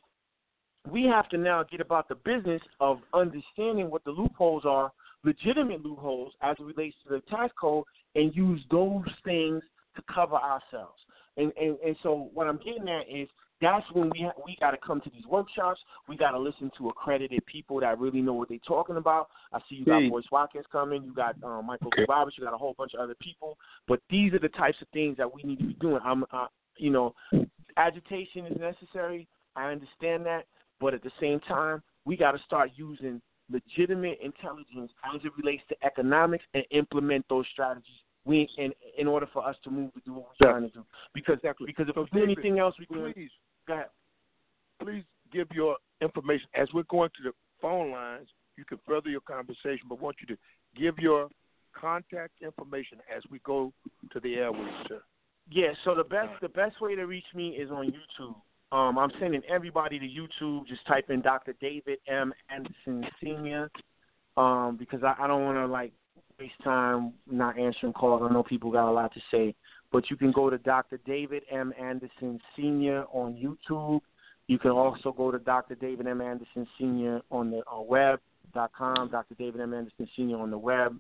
We have to now get about the business of understanding what the loopholes are, legitimate loopholes as it relates to the tax code, and use those things to cover ourselves. And and, and so what I'm getting at is that's when we ha- we got to come to these workshops. We got to listen to accredited people that really know what they're talking about. I see you got Hey. Boyce Watkins coming. You got um, Michael Roberts. You got a whole bunch of other people. But these are the types of things that we need to be doing. I'm, uh, you know, agitation is necessary. I understand that. But at the same time, we got to start using legitimate intelligence as it relates to economics and implement those strategies. We in in order for us to move to do what we're trying to do. Because Exactly. because if So we do David, anything else, we can. Please, Go ahead. please give your information. As we're going to the phone lines, you can further your conversation, but I want you to give your contact information as we go to the airwaves, sir. Yeah, so the best the best way to reach me is on YouTube. Um, I'm sending everybody to YouTube. Just type in Doctor David M. Anderson Senior Um, because I, I don't want to like waste time not answering calls. I know people got a lot to say, but you can go to Doctor David M. Anderson Senior on YouTube. You can also go to Doctor David M. Anderson Senior on the uh, web dot com. Doctor David M. Anderson Senior on the web.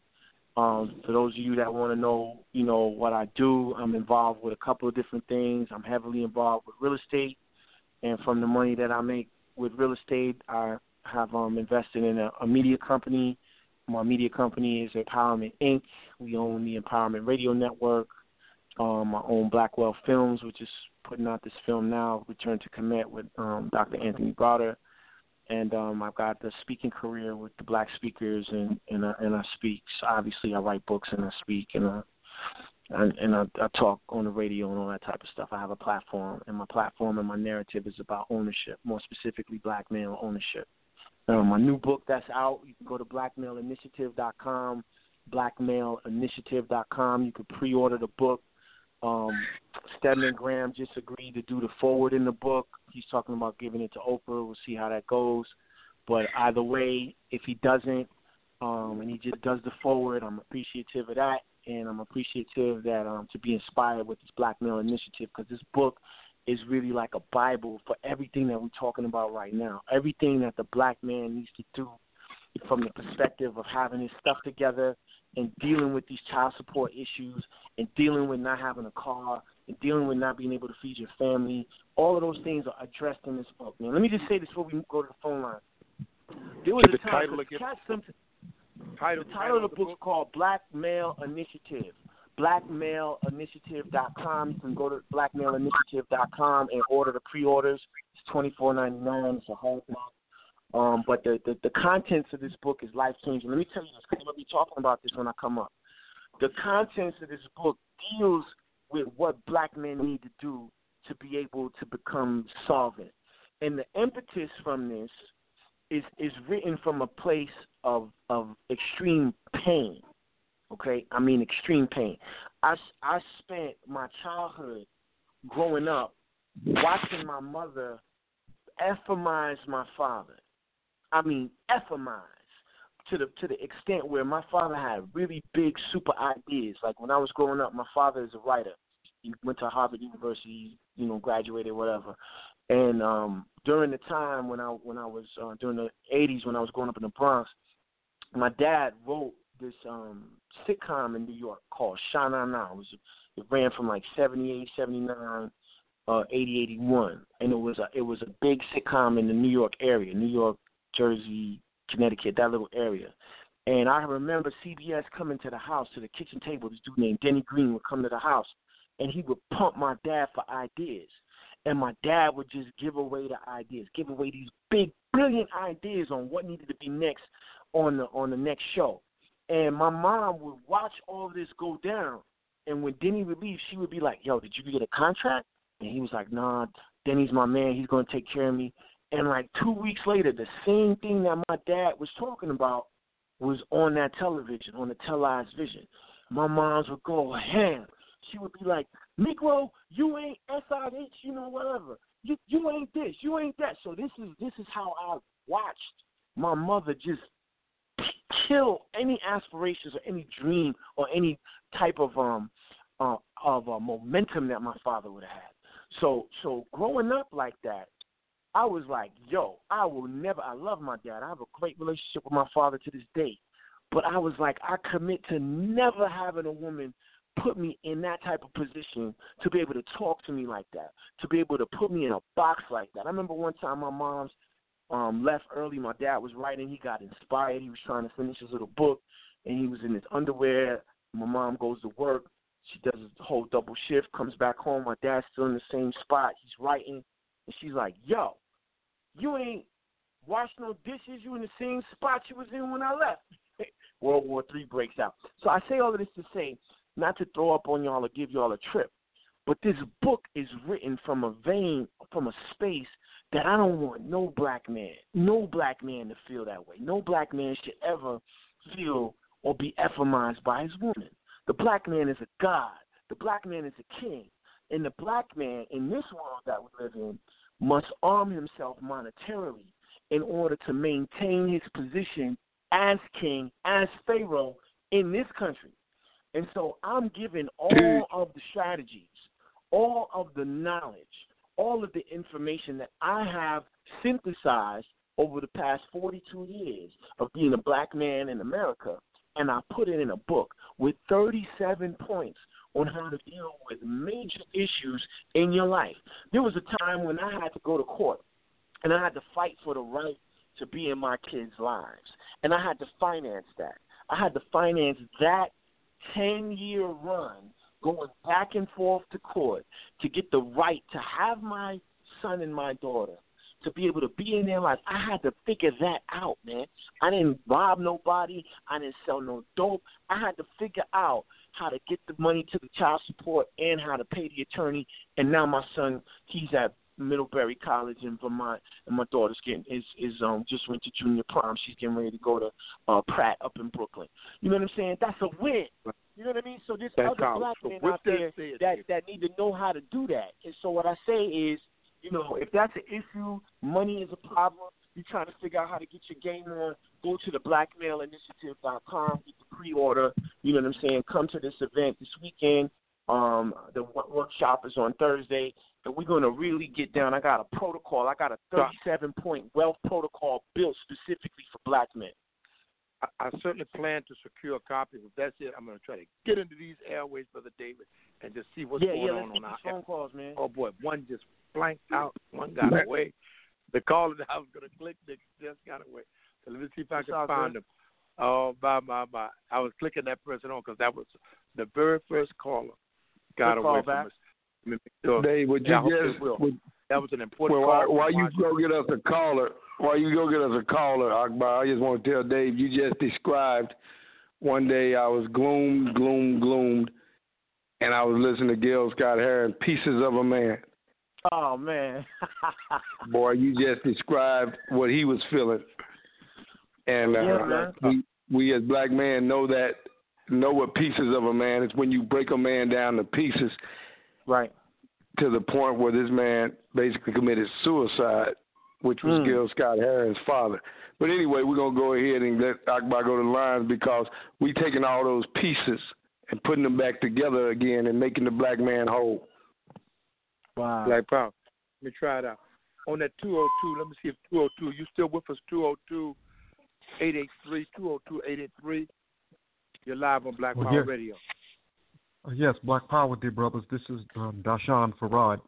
Um, for those of you that want to know, you know what I do, I'm involved with a couple of different things. I'm heavily involved with real estate. And from the money that I make with real estate, I have um, invested in a, a media company. My media company is Empowerment Incorporated. We own the Empowerment Radio Network. Um, I own Blackwell Films, which is putting out this film now, Return to Kemet with um, Doctor Anthony Browder. And um, I've got the speaking career with the Black Speakers, and, and, I, and I speak. So obviously, I write books and I speak, and I And, and I, I talk on the radio and all that type of stuff. I have a platform, and my platform and my narrative is about ownership, more specifically black male ownership. Um, my new book that's out, you can go to black male initiative dot com, black male initiative dot com. You can pre-order the book. Um, Stedman Graham just agreed to do the forward in the book. He's talking about giving it to Oprah. We'll see how that goes. But either way, if he doesn't, um, and he just does the forward, I'm appreciative of that. And I'm appreciative that um, to be inspired with this Black Male Initiative, because this book is really like a Bible for everything that we're talking about right now. Everything that the black man needs to do from the perspective of having his stuff together and dealing with these child support issues and dealing with not having a car and dealing with not being able to feed your family. All of those things are addressed in this book. Now, let me just say this before we go to the phone line. There was Give a the time, title again. catch something. Title, The title of the book is called Black Male Initiative. black male initiative dot com. You can go to black male initiative dot com and order the pre-orders. It's twenty-four ninety-nine. It's a hardback. Um, but the, the, the contents of this book is life-changing. Let me tell you this, because I'm going to be talking about this when I come up. The contents of this book deals with what black men need to do to be able to become solvent. And the impetus from this is is written from a place of of extreme pain, okay? I mean extreme pain. I, I spent my childhood growing up watching my mother ephemize my father. I mean ephemize to the to the extent where my father had really big super ideas. Like when I was growing up, my father is a writer. He went to Harvard University, you know, graduated, whatever. And um, during the time when I when I was uh, during the eighties when I was growing up in the Bronx, my dad wrote this um, sitcom in New York called Sha Na Na. It was it ran from like seventy-eight, seventy-nine, uh, eighty, eighty-one, and it was a it was a big sitcom in the New York area, New York, Jersey, Connecticut, that little area. And I remember C B S coming to the house, to the kitchen table. This dude named Denny Green would come to the house, and he would pump my dad for ideas. And my dad would just give away the ideas, give away these big, brilliant ideas on what needed to be next on the on the next show. And my mom would watch all of this go down. And when Denny would leave, she would be like, yo, did you get a contract? And he was like, nah, Denny's my man. He's going to take care of me. And like two weeks later, the same thing that my dad was talking about was on that television, on the televised vision. My moms would go ham. She would be like, Negro, you ain't S I H, you know, whatever. You you ain't this, you ain't that. So this is this is how I watched my mother just kill any aspirations or any dream or any type of um uh, of uh, momentum that my father would have had. So so growing up like that, I was like, yo, I will never. I love my dad. I have a great relationship with my father to this day. But I was like, I commit to never having a woman put me in that type of position to be able to talk to me like that, to be able to put me in a box like that. I remember one time my mom's um, left early. My dad was writing. He got inspired. He was trying to finish his little book, and he was in his underwear. My mom goes to work. She does a whole double shift, comes back home. My dad's still in the same spot. He's writing, and she's like, yo, you ain't washed no dishes. You in the same spot you was in when I left. World War Three breaks out. So I say all of this to say, not to throw up on y'all or give y'all a trip, but this book is written from a vein, from a space that I don't want no black man, no black man to feel that way. No black man should ever feel or be ephemized by his woman. The black man is a god. The black man is a king. And the black man in this world that we live in must arm himself monetarily in order to maintain his position as king, as Pharaoh in this country. And so I'm giving all of the strategies, all of the knowledge, all of the information that I have synthesized over the past forty-two years of being a black man in America, and I put it in a book with thirty-seven points on how to deal with major issues in your life. There was a time when I had to go to court, and I had to fight for the right to be in my kids' lives, and I had to finance that. I had to finance that ten-year run going back and forth to court to get the right to have my son and my daughter, to be able to be in their life. I had to figure that out, man. I didn't rob nobody. I didn't sell no dope. I had to figure out how to get the money to the child support and how to pay the attorney. And now my son, he's at Middlebury College in Vermont, and my daughter's getting is is um just went to junior prom. She's getting ready to go to uh, Pratt up in Brooklyn. You know what I'm saying? That's a win. You know what I mean? So there's That's other how, black so men with out that there said, that that need to know how to do that. And so what I say is, you know, if that's an issue, money is a problem, you're trying to figure out how to get your game on, go to the black mail initiative dot com, get the pre-order. You know what I'm saying? Come to this event this weekend. Um, the workshop is on Thursday, and we're going to really get down. I got a protocol. I got a thirty-seven point wealth protocol built specifically for black men. I, I certainly plan to secure a copy. If that's it, I'm going to try to get into these airways, Brother David, and just see what's yeah, going yeah, on let's on get our these phone calls, man. Oh, boy, one just blanked out. One got away. The caller that I was going to click just got away. So let me see if I It's can find good. him. Oh, my, my, my. I was clicking that person on because that was the very first caller got Good away call back. from us. Sure. Dave, would you Yeah, I hope just they will. would, That was an important Well, call. while you go get us a caller, while you go get us a caller, Akbar, I just want to tell Dave, you just described one day I was gloomed, gloomed, gloomed, and I was listening to Gil Scott-Heron, Pieces of a Man. Oh, man. Boy, you just described what he was feeling. And uh, yeah, man. we, we as black men know that, know what pieces of a man is when you break a man down to pieces. Right. To the point where this man basically committed suicide, which was mm. Gil Scott-Heron's father. But anyway, we're going to go ahead and let Akbar go to the lines because we taking all those pieces and putting them back together again and making the black man whole. Wow. Black Power. Let me try it out. On that two oh two, let me see if two oh two, you still with us, two oh two, eight eight three, two oh two, eight eight three. You're live on Black well, Power yes. Radio. Uh, yes, Black Power, dear brothers. This is um, Dashawn Farad.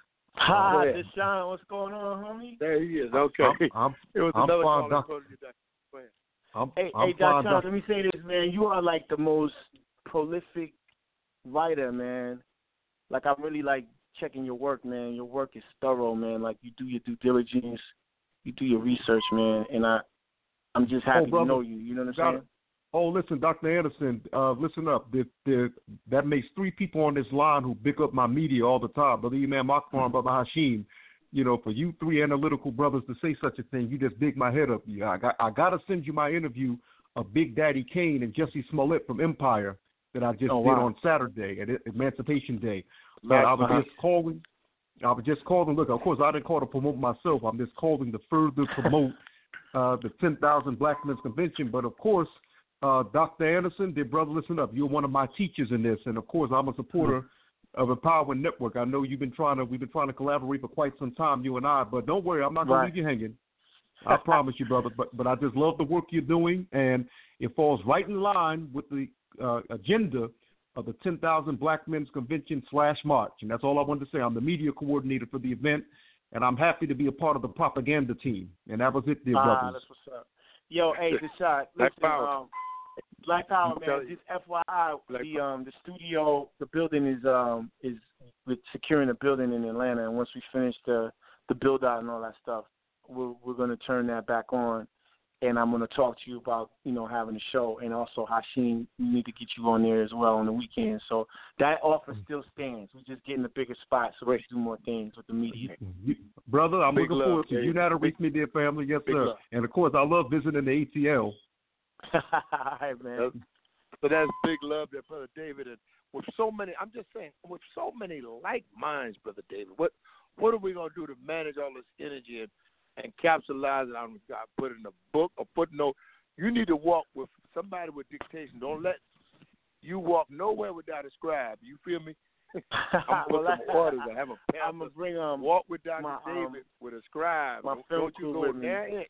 Hi, Deshaun. What's going on, homie? There he is. Okay. I'm, I'm, it was I'm another fine, call. doc- Go ahead. I'm, hey, I'm hey, fine, Deshaun, doc- let me say this, man. You are like the most prolific writer, man. Like, I really like checking your work, man. Your work is thorough, man. Like, you do your due diligence. You do your research, man. And I, I'm just happy oh, to know you. You know what I'm Got saying? it. Oh, listen, Doctor Anderson, uh, listen up. The, the, that makes three people on this line who pick up my media all the time. Brother Imam Akbar and Brother Hashim. You know, for you three analytical brothers to say such a thing, you just dig my head up. Yeah, I got I got to send you my interview of Big Daddy Kane and Jesse Smollett from Empire that I just oh, did wow. on Saturday at Emancipation Day. But I was just calling. I was just calling. Look, of course, I didn't call to promote myself. I'm just calling to further promote uh, the ten thousand Black Men's Convention. But, of course, uh, Doctor Anderson, dear brother, listen up. You're one of my teachers in this. And, of course, I'm a supporter mm-hmm. of Empowerment Network. I know you've been trying to, we've been trying to collaborate for quite some time, you and I. But don't worry, I'm not going right. to leave you hanging. I promise you, brother. But, but I just love the work you're doing. And it falls right in line with the uh, agenda of the ten thousand Black Men's Convention slash March. And that's all I wanted to say. I'm the media coordinator for the event, and I'm happy to be a part of the propaganda team. And that was it, dear ah, brothers. That's what's up. Yo, hey, Deshaun, listen, um, Black Power, man, just F Y I, Black the um the studio, the building is um is we're securing the building in Atlanta, and once we finish the the build out and all that stuff, we're we're gonna turn that back on. And I'm going to talk to you about, you know, having a show. And also, Hashim, we need to get you on there as well on the weekend. So that offer still stands. We're just getting a bigger spot so we can do more things with the media. You, brother, I'm Big looking love, forward to yeah, you. Now to big, reach me, dear family. Yes, sir. love. And, of course, I love visiting the A T L. All right, man. That's, so that's big love there, Brother David. And with so many, I'm just saying, with so many like minds, Brother David, what what are we going to do to manage all this energy and and capsulize it on, put it in a book or footnote? You need to walk with somebody with dictation. Don't let you walk nowhere without a scribe. You feel me? I'm well, put some orders. I have a I'm gonna bring um walk with Doctor my, David um, with a scribe. my Don't, film don't you crew go with me. near it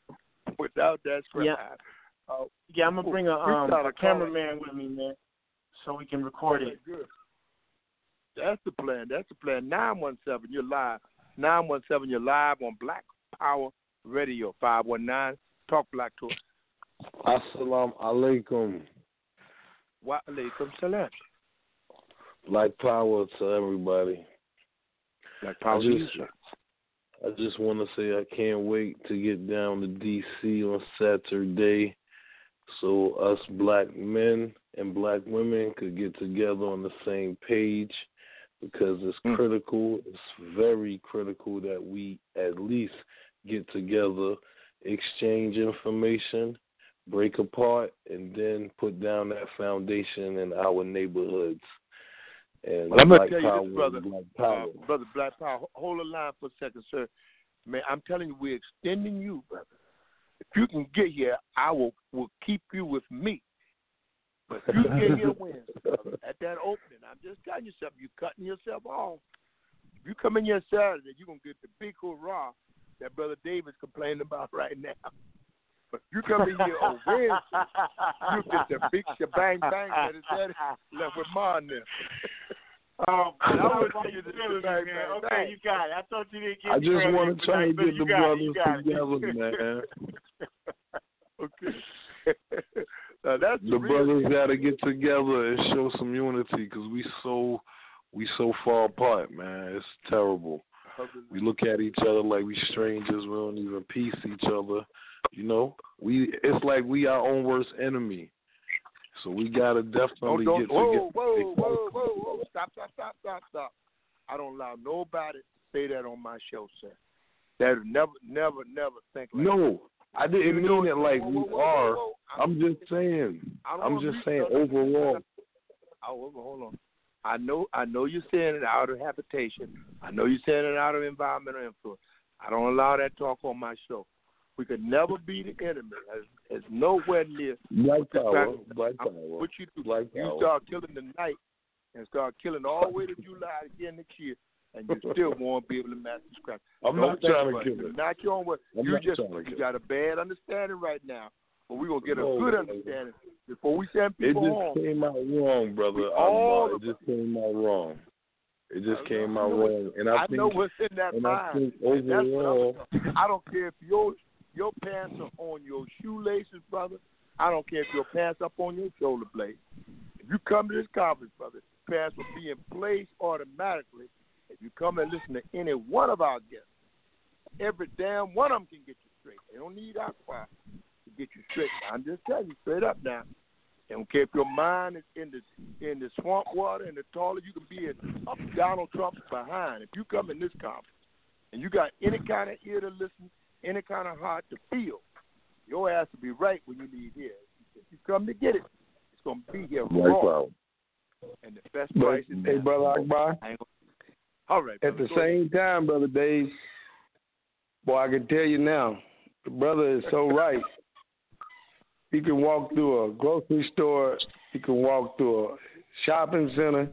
without that scribe. Yeah. Uh, Yeah, I'm gonna bring a um got a cameraman with me, man, so we can record it. Good. That's the plan. That's the plan. nine one seven, you're live. nine one seven, you're live on Black Power Radio. five one nine, Talk Black to us. Assalamu alaikum. Wa alaikum salam. Black power to everybody. Black Power I just, I just want to say I can't wait to get down to D C on Saturday so us black men and black women could get together on the same page, because it's mm. critical. It's very critical that we at least get together, exchange information, break apart, and then put down that foundation in our neighborhoods. And well, I'm going Black to tell Power, you this, brother. Black Power. Uh, brother Black Power, hold the line for a second, sir. Man, I'm telling you, we're extending you, brother. If you can get here, I will, will keep you with me. But if you get here Wednesday, brother, at that opening, I'm just telling you something. You're cutting yourself off. If you come in here Saturday, you're going to get the big hurrah that Brother David's complaining about right now. But if you come in here on Wednesday, you get the big shebang bang that is that left with mine there. Um, I was want you to feeling, bang, man. bang, Okay, bang. you got it. I thought you didn't get I it just earlier, want to try tonight, and but get you the got it, you brothers got it. together, man. Okay. Now that's The real. brothers got to get together and show some unity, because we so we so far apart, man. It's terrible. We look at each other like we strangers. We don't even peace each other. You know, we it's like we our own worst enemy. So we gotta definitely don't, get whoa, together. Whoa, whoa, whoa, whoa! Stop, stop, stop, stop, stop! I don't allow nobody to say that on my show, sir. That never, never, never think like no. that. I didn't mean it like whoa, we whoa, whoa, are. whoa, whoa. I'm just saying. I'm just saying overall. Oh, hold on. I know, I know you're saying it out of habitation. I know you're saying it out of environmental influence. I don't allow that talk on my show. We could never be the enemy. It's nowhere near. Black power. Black power. What you do? Black you power. start killing tonight and start killing all the way to July again next year, and you still won't be able to master scrap. I'm Don't not trying to it. kill it. Not your own way. I'm You not just trying to you kill got a bad understanding right now, but we're gonna get a No, good no, understanding before we send It people just home. came out wrong, brother. All It just came out wrong. It just I came know, out I know wrong, and I, I think, know what's in that and I mind. think And that's what overall, I'm I don't care if your your pants are on your shoelaces, brother. I don't care if your pants up on your shoulder blades. If you come to this conference, brother, pants will be in place automatically. If you come and listen to any one of our guests, every damn one of them can get you straight. They don't need our choir to get you straight. I'm just telling you straight up now. They don't care if your mind is in the in the swamp water and the taller you can be in up Donald Trump's behind. If you come in this conference and you got any kind of ear to listen, any kind of heart to feel, your ass will be right when you leave here. If you come to get it, it's going to be here raw. And the best but, price is hey, there. brother Akbar. All right. At brother, the go same ahead. time, brother Dave, boy, I can tell you now, the brother is so right. You can walk through a grocery store, you can walk through a shopping center,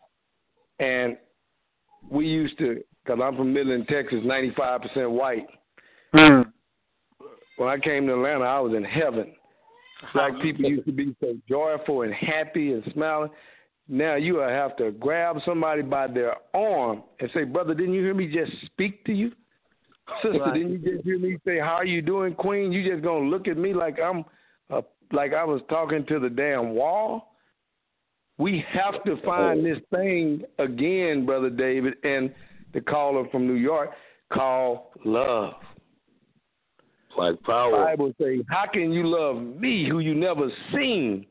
and we used to, because I'm from Midland, Texas, ninety-five percent white. Mm. When I came to Atlanta, I was in heaven. Black people used to be so joyful and happy and smiling. Now you have to grab somebody by their arm and say, brother, didn't you hear me just speak to you? Sister, Right. didn't you just hear me say, how are you doing, queen? You just going to look at me like I'm uh, like I was talking to the damn wall? We have to find this thing again, Brother David, and the caller from New York, called love. Like power. The Bible says, how can you love me who you never seen?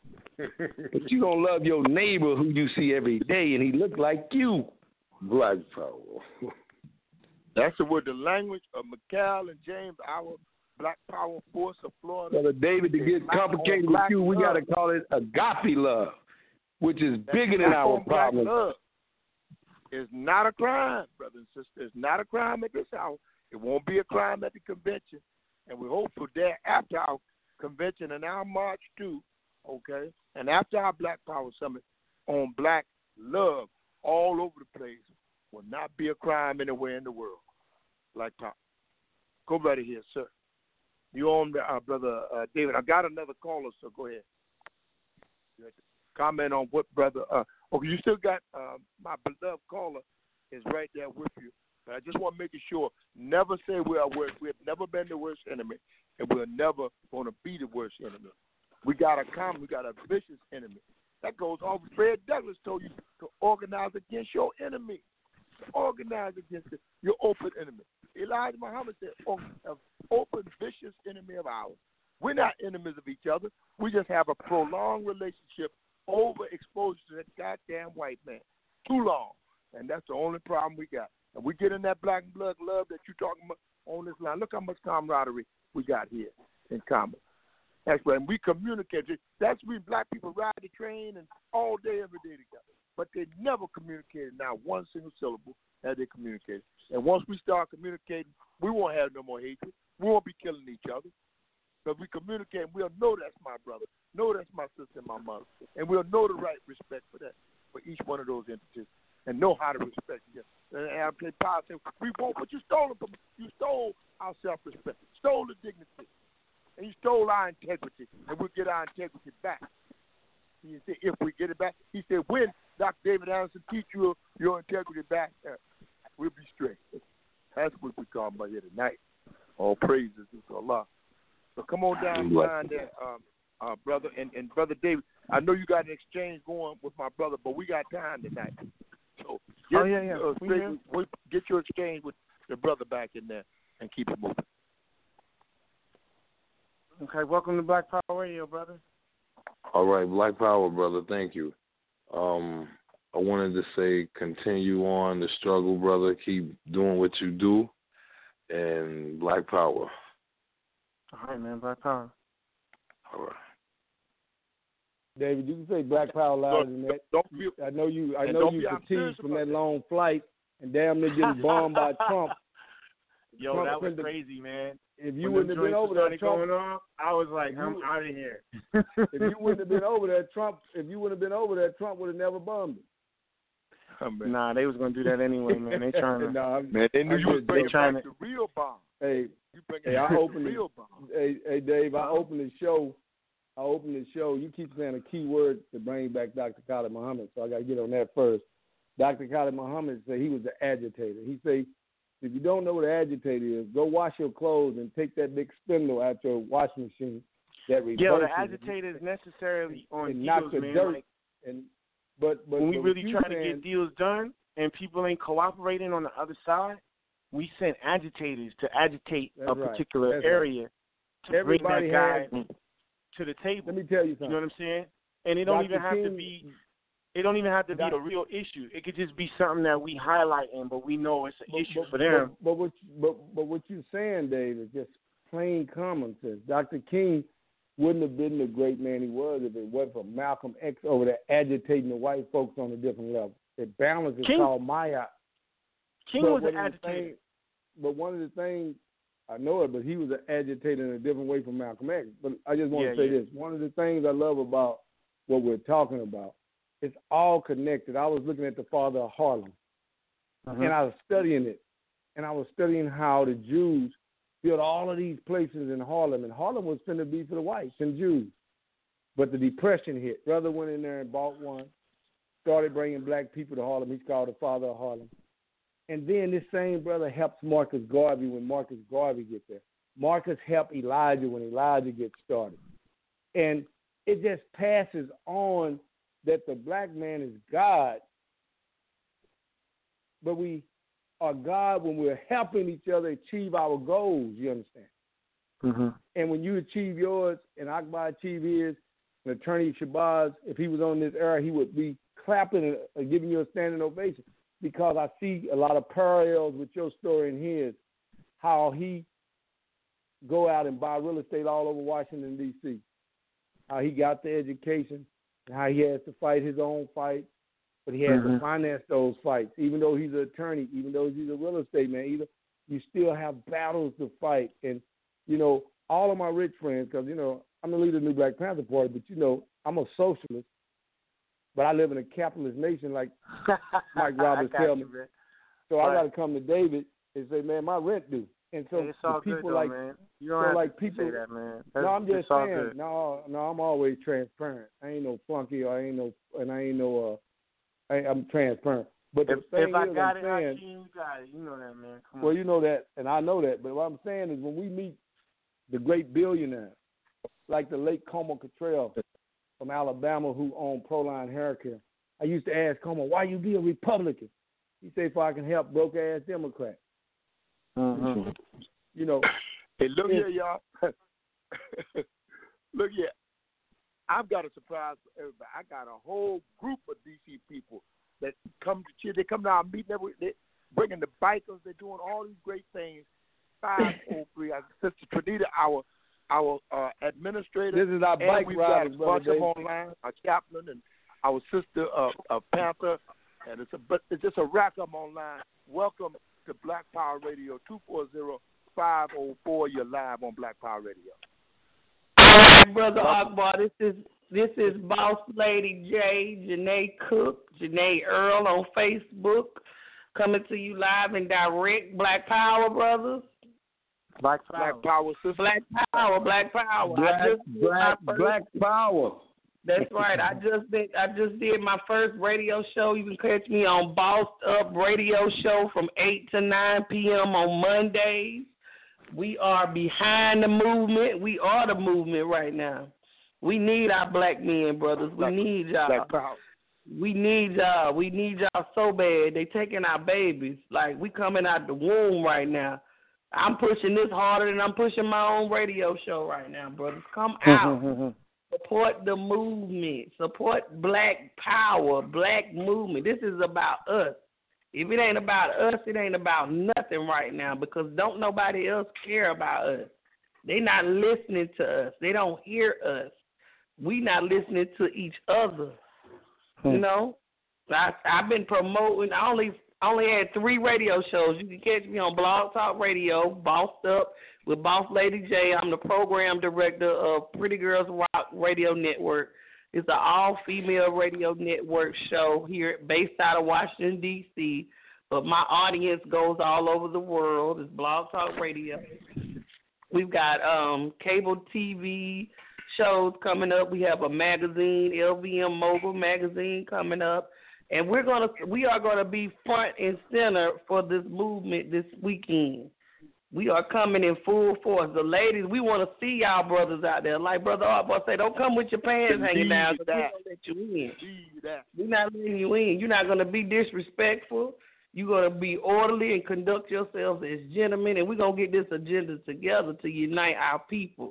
But you gonna love your neighbor who you see every day, and he look like you. Black power. That's the word, the language of McCall and James, our Black Power Force of Florida. Brother David, to get complicated with you, we got to call it agape love, which is bigger than our problem. Love is not a crime, brothers and sisters. It's not a crime at this hour. It won't be a crime at the convention. And we hope for that after our convention and our March too, okay? And after our Black Power Summit on black love all over the place will not be a crime anywhere in the world. Black Power. Go right ahead, sir. You on, uh, Brother uh, David. I got another caller, so go ahead. Comment on what Brother, uh, okay, you still got uh, my beloved caller is right there with you. But I just want to make it sure, never say we are worse. We have never been the worst enemy, and we're never going to be the worst enemy. We got a common, we got a vicious enemy. That goes off. Fred Douglass told you to organize against your enemy. To organize against it, your open enemy. Elijah Muhammad said, oh, an open, vicious enemy of ours. We're not enemies of each other. We just have a prolonged relationship over exposure to that goddamn white man. Too long. And that's the only problem we got. And we get in that black blood love that you're talking about on this line. Look how much camaraderie we got here in common. That's right. And we communicate. That's when black people ride the train and all day, every day together. But they never communicated now one single syllable as they communicated. And once we start communicating, we won't have no more hatred. We won't be killing each other. Because we communicate, we'll know that's my brother, know that's my sister and my mother. And we'll know the right respect for that, for each one of those entities, and know how to respect them. And I play power say, we want what you stole from us. You stole our self-respect, stole the dignity, and you stole our integrity, and we'll get our integrity back. He said, if we get it back, he said, when Doctor David Anderson teach you your integrity back, uh, we'll be straight. That's what we call about here tonight. All praises to Allah. So come on down the line there, um, uh, brother. And, and Brother David, I know you got an exchange going with my brother, but we got time tonight. So Get, oh yeah, yeah. Uh, we straight, here. we, get your exchange with the brother back in there and keep it moving. Okay, welcome to Black Power Radio, brother. All right, Black Power, brother. Thank you. Um, I wanted to say, continue on the struggle, brother. Keep doing what you do, and Black Power. All right, man. Black Power. All right. David, you can say Black Power louder than that. Don't be, I know you. I and know don't you be fatigued from that that. long flight and damn near getting bombed by Trump. Yo, Trump that was the, crazy, man. If you when wouldn't have been over there, Trump. Going on, I was like, I'm you, out of here. If you wouldn't have been over there, Trump. If you would have been over there, Trump would have never bombed it. Oh, nah, they was gonna do that anyway, man. They trying to. nah, man, they knew I'm you was bringing trying back to, the real bomb. Hey, you bringing hey, I back opened the the real bomb. Hey, hey, Dave, I opened the show. I opened the show. You keep saying a key word to bring back Doctor Khalid Muhammad, so I got to get on that first. Doctor Khalid Muhammad said he was the agitator. He said, if you don't know what an agitator is, go wash your clothes and take that big spindle out your washing machine. That reverses. Yeah, the agitator is necessarily on and deals, knock the man. dirt. Like, and but but when we but really try saying, to get deals done and people ain't cooperating on the other side, we send agitators to agitate That's a right. particular That's area right. to Everybody bring that guy has, to the table. Let me tell you something. You know what I'm saying? And it don't Doctor even have King, to be. It don't even have to be Doc, the real issue. It could just be something that we highlighting, but we know it's an but, issue but, for them. But, but what but but what you're saying, Dave, is just plain common sense. Doctor King wouldn't have been the great man he was if it wasn't for Malcolm X over there agitating the white folks on a different level. The balance is King, called Maya. King but was an agitator. agitator. Things, but one of the things, I know it, but he was an agitator in a different way from Malcolm X. But I just want Yeah, to say yeah. this. One of the things I love about what we're talking about, it's all connected. I was looking at the father of Harlem, Uh-huh. and I was studying it. And I was studying how the Jews built all of these places in Harlem. And Harlem was going to be for the whites and Jews. But the Depression hit. Brother went in there and bought one, started bringing black people to Harlem. He's called the father of Harlem. And then this same brother helps Marcus Garvey when Marcus Garvey gets there. Marcus helped Elijah when Elijah gets started. And it just passes on that the black man is God, but we are God when we're helping each other achieve our goals, you understand? Mm-hmm. And when you achieve yours and Akbar achieve his, and Attorney Shabazz, if he was on this era, he would be clapping and giving you a standing ovation, because I see a lot of parallels with your story and his, how he go out and buy real estate all over Washington, D C, how he got the education, and how he has to fight his own fight, but he has mm-hmm. to finance those fights. Even though he's an attorney, even though he's a real estate man, either you still have battles to fight. And, you know, all of my rich friends, because, you know, I'm the leader of the New Black Panther Party, but, you know, I'm a socialist, but I live in a capitalist nation like Mike Roberts tell me. You, so right. I got to come to David and say, man, my rent due. And so it's all people good, though, like, man. You don't so have like to people, say that, man. That's, no, I'm just all saying. Good. No, no, I'm always transparent. I ain't no flunky, or I ain't no, and I ain't no. Uh, I, I'm transparent. But the If, thing if I is, got I'm it, saying, Hakeem, you got it. You know that, man. Come well, on. you know that, and I know that. But what I'm saying is, when we meet the great billionaires, like the late Como Cottrell from Alabama, who owned Proline Hair Care, I used to ask Como, why you be a Republican? He said, if I can help broke ass Democrats. Mm-hmm. You know. Hey, look here, y'all. Look here. I've got a surprise for everybody. I got a whole group of D C people that come to cheer. They come down and meet. They're bringing the bikers. They're doing all these great things. five oh three, our Sister Trinita, our our uh, administrator. This is our bike we've riders, got a bunch brother of them online, our chaplain, and our sister uh, uh, Panther. And it's a, but it's just a rack of them online. Welcome to Black Power Radio, two four zero, five oh four. You're live on Black Power Radio. All right, Brother Akbar, this is this is Boss Lady J, Janae Cook, Janae Earl on Facebook, coming to you live and direct. Black Power, brothers. Black Power. Black Power, sister. Black Power, Black Power. Black, I just black, first, black Power. That's right. I just did. I just did my first radio show. You can catch me on Bossed Up Radio Show from eight to nine p.m. on Mondays. We are behind the movement. We are the movement right now. We need our black men, brothers. We Black, need y'all. Black Power. We need y'all. We need y'all so bad. They taking our babies. Like, we coming out the womb right now. I'm pushing this harder than I'm pushing my own radio show right now, brothers. Come out. Support the movement. Support Black Power, Black movement. This is about us. If it ain't about us, it ain't about nothing right now, because don't nobody else care about us. They not listening to us. They don't hear us. We not listening to each other. Hmm. You know? I, I've been promoting. I only I only had three radio shows. You can catch me on Blog Talk Radio, Bossed Up with Boss Lady J. I'm the program director of Pretty Girls Rock Radio Network. It's an all-female radio network show here based out of Washington, D C, but my audience goes all over the world. It's Blog Talk Radio. We've got um, cable T V shows coming up. We have a magazine, L V M Mobile Magazine, coming up. And we're gonna, we are going to be front and center for this movement this weekend. We are coming in full force. The ladies, we want to see y'all brothers out there. Like Brother Artboy say, don't come with your pants hanging down because we're going to let you in. We're not letting you in. You're not going to be disrespectful. You're going to be orderly and conduct yourselves as gentlemen, and we're going to get this agenda together to unite our people.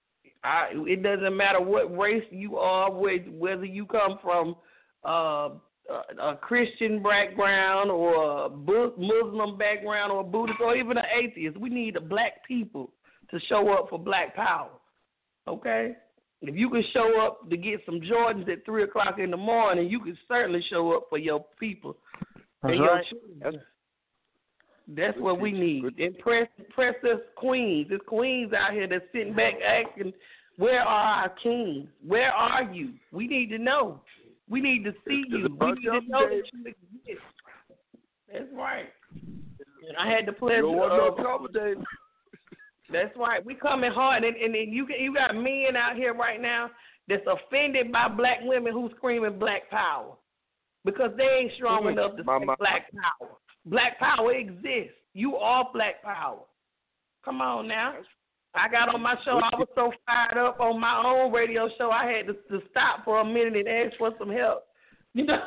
I, it doesn't matter what race you are, whether you come from uh, a, a Christian background or a Muslim background or a Buddhist or even an atheist. We need the black people to show up for Black Power, okay? If you can show up to get some Jordans at three o'clock in the morning, you can certainly show up for your people. That's and right. Your That's, That's what we need. And press, press us queens. There's queens out here that's sitting back asking, where are our kings? Where are you? We need to know. We need to see you. We need to know that you exist. That's right. And I had the pleasure of... No that's right. We coming hard. And, and, and you, you got men out here right now that's offended by black women who screaming Black Power because they ain't strong mm-hmm. enough to say Black Power. Black Power exists. You are Black Power. Come on now. I got on my show. I was so fired up on my own radio show. I had to, to stop for a minute and ask for some help. You know,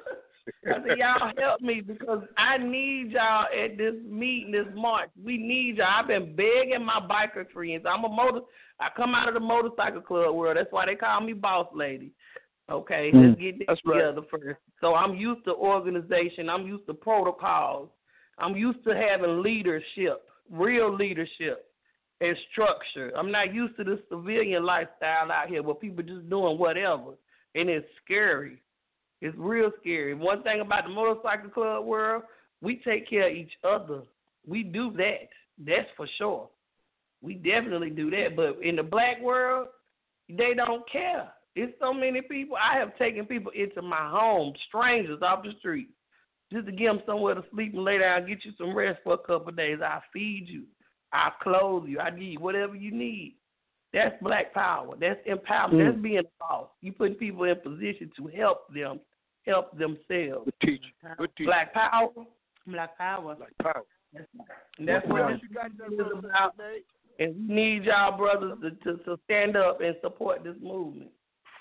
I said, y'all help me because I need y'all at this meeting, this march. We need y'all. I've been begging my biker friends. I'm a motor. I come out of the motorcycle club world. That's why they call me Boss Lady. Okay, mm. let's get this That's together right. first. So I'm used to organization. I'm used to protocols. I'm used to having leadership, real leadership. And structure. I'm not used to this civilian lifestyle out here where people just doing whatever, and it's scary. It's real scary. One thing about the motorcycle club world, we take care of each other. We do that. That's for sure. We definitely do that. But in the black world, they don't care. It's so many people. I have taken people into my home, strangers off the street, just to give them somewhere to sleep and lay down, get you some rest for a couple of days. I feed you. I clothe you. I give you whatever you need. That's Black Power. That's empowerment. Mm. That's being a boss. You putting people in position to help them, help themselves. Good teacher. Good teacher. Black Power. Black Power. Black Power. That's, that's what this is about. And we need y'all brothers to, to, to stand up and support this movement.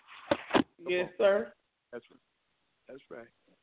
Yes, sir. That's right. That's right.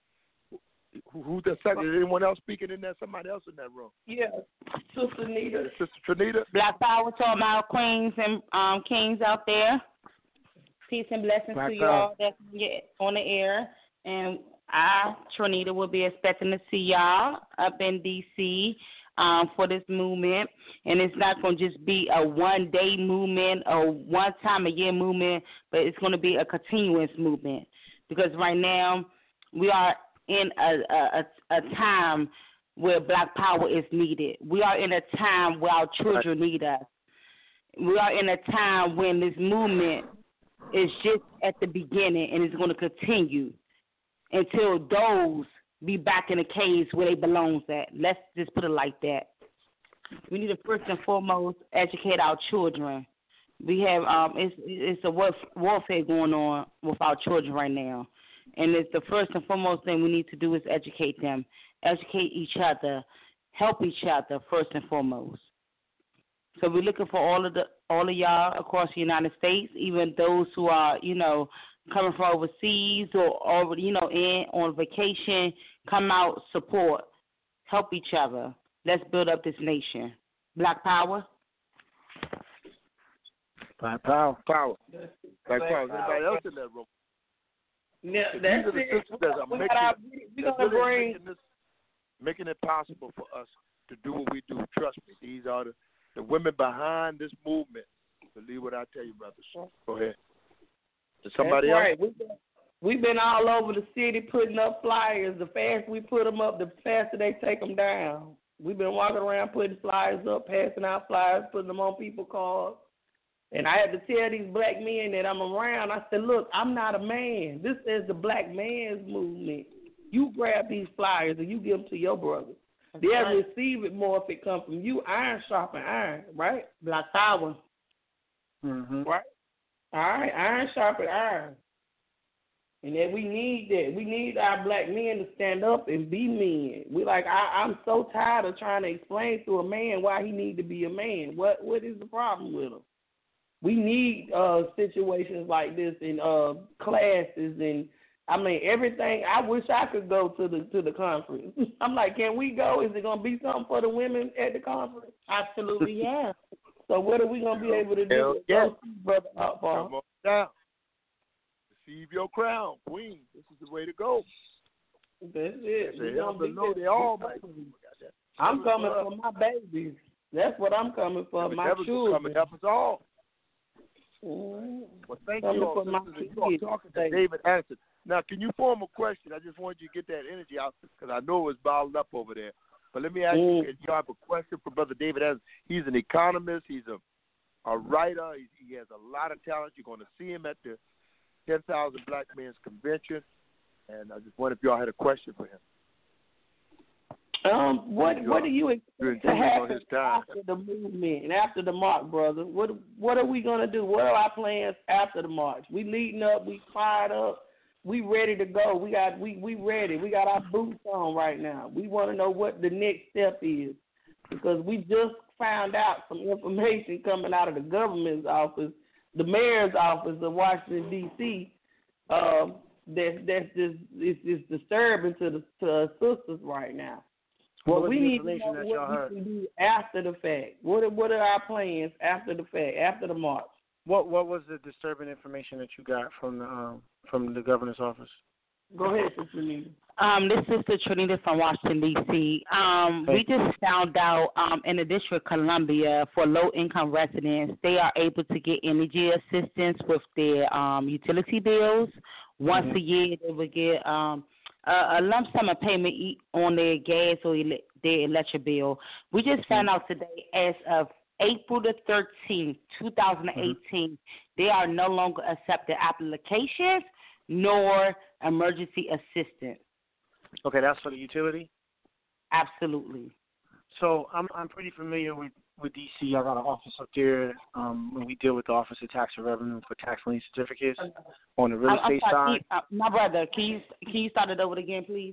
Who, who's the second? Is anyone else speaking in there? Somebody else in that room? Yeah, Sister Nita. Sister Trinita. Black Power to all my queens and um, kings out there. Peace and blessings Black to you all that's on the air. And I, Trinita, will be expecting to see y'all up in D C um, for this movement. And it's not going to just be a one-day movement or one-time-a-year movement, but it's going to be a continuous movement. Because right now we are in a, a, a time where Black Power is needed. We are in a time where our children need us. We are in a time when this movement is just at the beginning and it's going to continue until those be back in the caves where they belong at. Let's just put it like that. We need to first and foremost educate our children. We have um, it's it's a warfare going on with our children right now. And it's the first and foremost thing we need to do is educate them, educate each other, help each other first and foremost. So we're looking for all of the all of y'all across the United States, even those who are, you know, coming from overseas or, or you know, in on vacation, come out, support, help each other. Let's build up this nation. Black power. Black power. Power. Black power. Is anybody else in that room? Yeah, These that's are the it. sisters that are We making, gotta- we that's gonna really bring. making, this, making it possible for us to do what we do. Trust me. These are the, the women behind this movement. Believe what I tell you, brothers. Go ahead. Is somebody That's else? right. We've been, we've been all over the city putting up flyers. The faster we put them up, the faster they take them down. We've been walking around putting flyers up, passing out flyers, putting them on people's cars. And I had to tell these black men that I'm around, I said, look, I'm not a man. This is the black man's movement. You grab these flyers and you give them to your brothers. They'll right. receive it more if it comes from you. Iron sharpen iron, right? Black power. Mm-hmm. Right? All right, iron sharpen iron. And that we need that. We need our black men to stand up and be men. We like, I, I'm so tired of trying to explain to a man why he need to be a man. What What is the problem with him? We need uh, situations like this in uh, classes and, I mean, everything. I wish I could go to the to the conference. I'm like, can we go? Is it going to be something for the women at the conference? Absolutely, yeah. So what are we going to be able to do? Hell yeah. Brother Hot Come on down. Receive your crown, queen. This is the way to go. That's it. They all below, they all make I'm coming for my babies. That's what I'm coming for, my children. Come and help us all. Mm-hmm. Well, thank coming you all, for my sisters. You are talking to David Anderson. Now, can you form a question? I just wanted you to get that energy out because I know it's bottled up over there. But let me ask mm. you, if you have a question for Brother David Anderson. He's an economist. He's a, a writer. He, he has a lot of talent. You're going to see him at the ten thousand Black Men's Convention. And I just wondered if y'all had a question for him. Um, what what do you expect to happen time. after the movement and after the march, brother? What what are we gonna do? What are our plans after the march? We leading up, we fired up, we ready to go. We got we we ready. We got our boots on right now. We want to know what the next step is because we just found out some information coming out of the government's office, the mayor's office of Washington D C. Um, that that's just it's, it's disturbing to the to our sisters right now. What but was we the need to information know that what y'all we heard? can do after the fact. What are, what are our plans after the fact, after the march? What What was the disturbing information that you got from the um, from the governor's office? Go ahead, Sister Nita. Um, this is Sister Trinita from Washington, D C Um, we just found out um, in the District of Columbia for low-income residents, they are able to get energy assistance with their um, utility bills. Once mm-hmm. a year, they would get um, a, a lump sum of payment on their gas or ele- their electric bill. We just found out today, as of April the thirteenth, twenty eighteen, mm-hmm. they are no longer accepting applications nor emergency assistance. Okay, that's for the utility? Absolutely. So I'm I'm pretty familiar with, with D C. I got an office up there um, when we deal with the Office of Tax and Revenue for tax lien certificates on the real I'm, estate I'm sorry, side. uh, my brother, can you can you start it over again, please?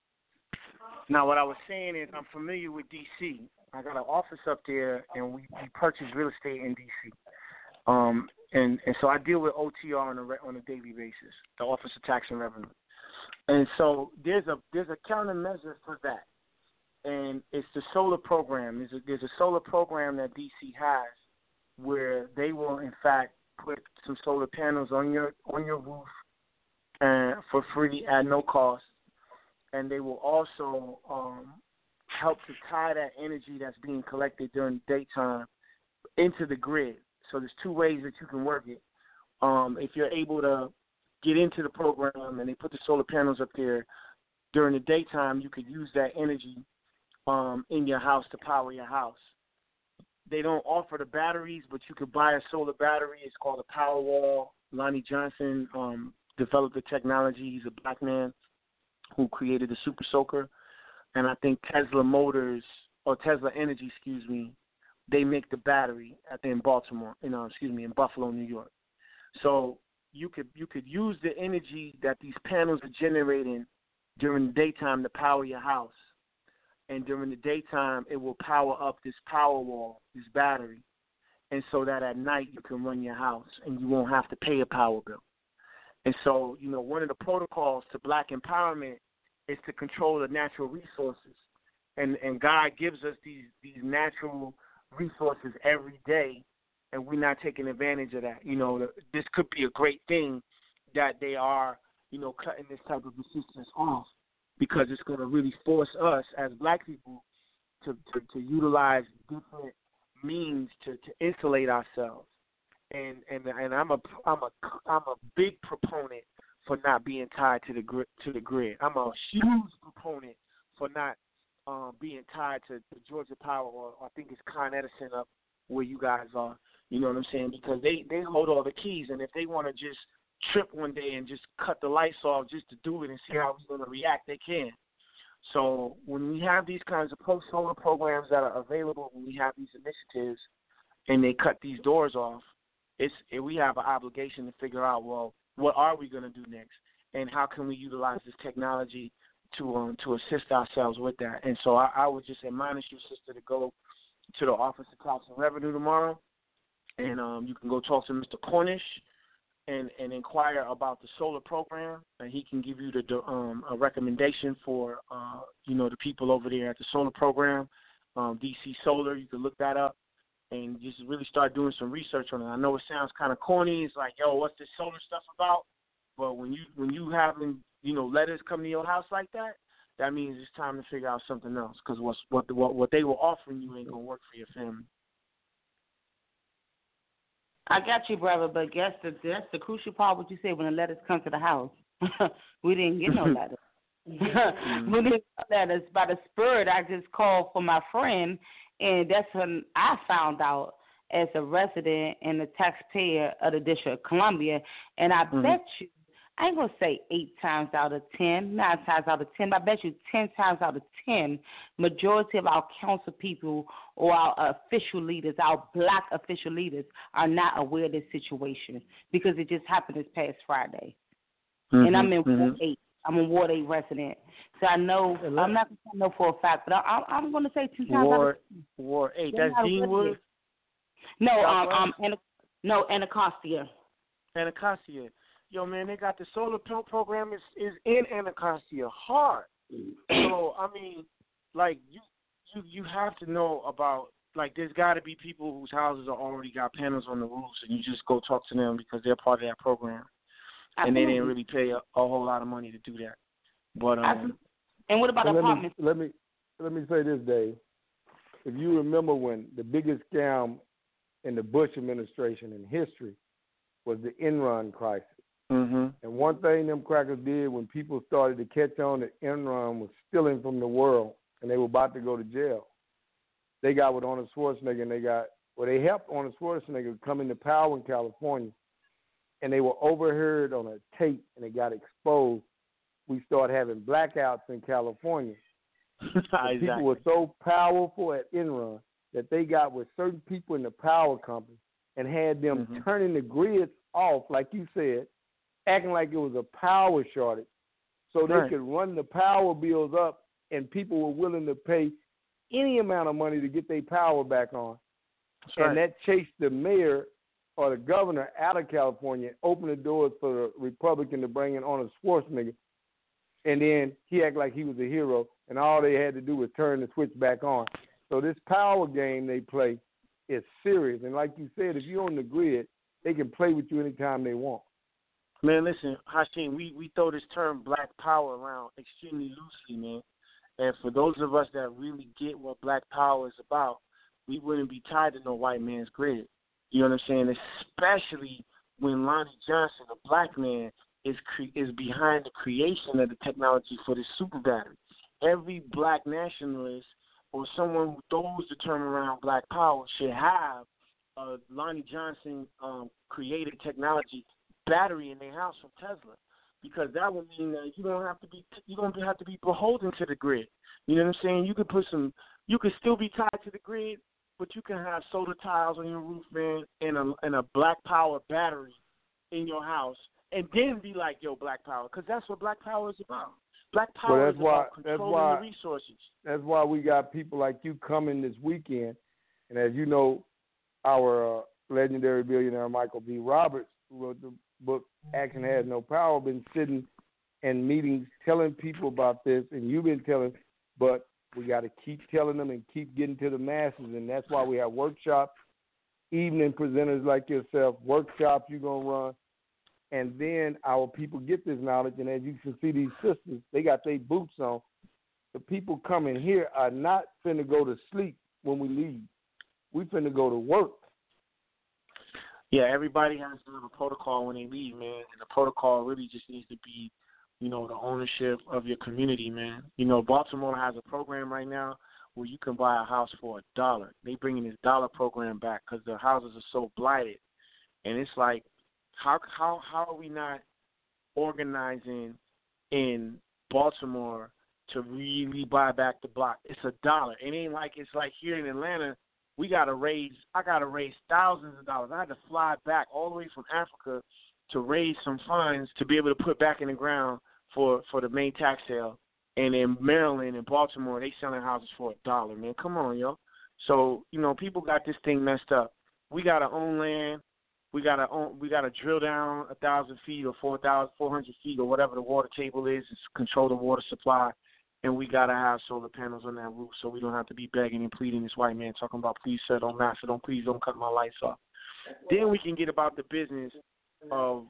Now, what I was saying is I'm familiar with D C. I got an office up there, and we, we purchase real estate in D C. Um, and, and so I deal with O T R on a on a daily basis, the Office of Tax and Revenue. And so there's a there's a countermeasure for that, and it's the solar program. There's a, there's a solar program that D C has where they will in fact put some solar panels on your on your roof uh, for free at no cost, and they will also um, help to tie that energy that's being collected during the daytime into the grid. So there's two ways that you can work it. Um, if you're able to get into the program and they put the solar panels up there during the daytime, you could use that energy um, in your house to power your house. They don't offer the batteries, but you could buy a solar battery. It's called a Powerwall. Lonnie Johnson um, developed the technology. He's a black man who created the Super Soaker. And I think Tesla Motors, or Tesla Energy, excuse me, they make the battery at the, in Baltimore, you know, excuse me, in Buffalo, New York. So you could you could use the energy that these panels are generating during the daytime to power your house, and during the daytime it will power up this Powerwall, this battery, and so that at night you can run your house and you won't have to pay a power bill. And so, you know, one of the protocols to black empowerment is to control the natural resources. And and God gives us these, these natural resources every day, and we're not taking advantage of that. You know, this could be a great thing that they are, you know, cutting this type of assistance off, because it's going to really force us as black people to, to, to utilize different means to, to insulate ourselves. And and and I'm a I'm a I'm a big proponent for not being tied to the grid, to the grid. I'm a huge proponent for not um, being tied to, to Georgia Power, or, or I think it's Con Edison up where you guys are. You know what I'm saying? Because they, they hold all the keys, and if they want to just trip one day and just cut the lights off just to do it and see how we're going to react, they can. So when we have these kinds of pro-solar programs that are available, when we have these initiatives, and they cut these doors off, it's it, we have an obligation to figure out, well, what are we going to do next, and how can we utilize this technology to um, to assist ourselves with that. And so I, I would just admonish you, sister, to go to the Office of Tax and Revenue tomorrow, and um, you can go talk to Mister Cornish and, and inquire about the solar program, and he can give you the um, a recommendation for uh, you know the people over there at the solar program, um, D C Solar. You can look that up and just really start doing some research on it. I know it sounds kind of corny. It's like, yo, what's this solar stuff about? But when you when you having you know letters come to your house like that, that means it's time to figure out something else, because what's what the, what what they were offering you ain't gonna work for your family. I got you, brother, but guess the, that's the crucial part. What you said when the letters come to the house, we didn't get no letters. We didn't get no letters. By the Spirit, I just called for my friend, and that's when I found out as a resident and a taxpayer of the District of Columbia. And I mm-hmm. bet you, I ain't going to say eight times out of ten, nine times out of ten, but I bet you ten times out of ten, majority of our council people or our official leaders, our black official leaders, are not aware of this situation, because it just happened this past Friday. Mm-hmm. And I'm in mm-hmm. Ward eight. I'm a Ward eight resident. So I know, I'm not going to know for a fact, but I, I'm going to say two times Ward, out of ten. Ward eight, that's Deanwood? No, um, um, Ana, no, Anacostia. Anacostia. Yo, man, they got the solar pro- program is is in Anacostia hard. So I mean, like you you you have to know about, like, there's got to be people whose houses are already got panels on the roofs, and you just go talk to them because they're part of that program, and they didn't really pay a, a whole lot of money to do that. But um, and what about let apartments? Me, let me let me say this, Dave. If you remember when the biggest scam in the Bush administration in history was the Enron crisis. Mm-hmm. And one thing them crackers did when people started to catch on that Enron was stealing from the world and they were about to go to jail, they got with Arnold Schwarzenegger and they got, well, they helped Arnold Schwarzenegger come into power in California, and they were overheard on a tape and it got exposed. We started having blackouts in California. Exactly. People were so powerful at Enron that they got with certain people in the power company and had them mm-hmm. turning the grids off, like you said, acting like it was a power shortage, so they right. could run the power bills up, and people were willing to pay any amount of money to get their power back on. That's and right. that chased the mayor or the governor out of California, opened the doors for the Republican to bring in Arnold Schwarzenegger, and then he acted like he was a hero, and all they had to do was turn the switch back on. So this power game they play is serious, and like you said, if you're on the grid, they can play with you anytime they want. Man, listen, Hashim, we, we throw this term black power around extremely loosely, man. And for those of us that really get what black power is about, we wouldn't be tied to no white man's grid. You know what I'm saying? Especially when Lonnie Johnson, a black man, is cre- is behind the creation of the technology for this super battery. Every black nationalist or someone who throws the term around black power should have a Lonnie Johnson um, created technology battery in their house from Tesla, because that would mean that you don't have to be you don't have to be beholden to the grid. You know what I'm saying? You could put some, you could still be tied to the grid, but you can have solar tiles on your roof, man, and a and a black power battery in your house, and then be like, yo, black power, because that's what black power is about. Black power well, that's is why, about controlling that's why, the resources. That's why we got people like you coming this weekend, and as you know, our uh, legendary billionaire Michael B. Roberts, who wrote the book, Action Has No Power, been sitting in meetings telling people about this, and you've been telling, but we got to keep telling them and keep getting to the masses, and that's why we have workshops, evening presenters like yourself, workshops you're going to run, and then our people get this knowledge, and as you can see, these sisters, they got their boots on. The people coming here are not finna go to sleep when we leave. We finna go to work. Yeah, everybody has to have a protocol when they leave, man, and the protocol really just needs to be, you know, the ownership of your community, man. You know, Baltimore has a program right now where you can buy a house for a dollar. They bringing this dollar program back because the houses are so blighted, and it's like, how how how are we not organizing in Baltimore to really buy back the block? It's a dollar. It ain't like it's like here in Atlanta. We gotta raise. I gotta raise thousands of dollars. I had to fly back all the way from Africa to raise some funds to be able to put back in the ground for, for the main tax sale. And in Maryland and Baltimore, they selling houses for a dollar. Man, come on, yo. So you know, people got this thing messed up. We gotta own land. We gotta own. We gotta drill down a thousand feet or four thousand, four hundred feet or whatever the water table is, is control the water supply. And we got to have solar panels on that roof so we don't have to be begging and pleading this white man talking about, please, sir, don't master, don't please, don't cut my lights off. Then we can get about the business of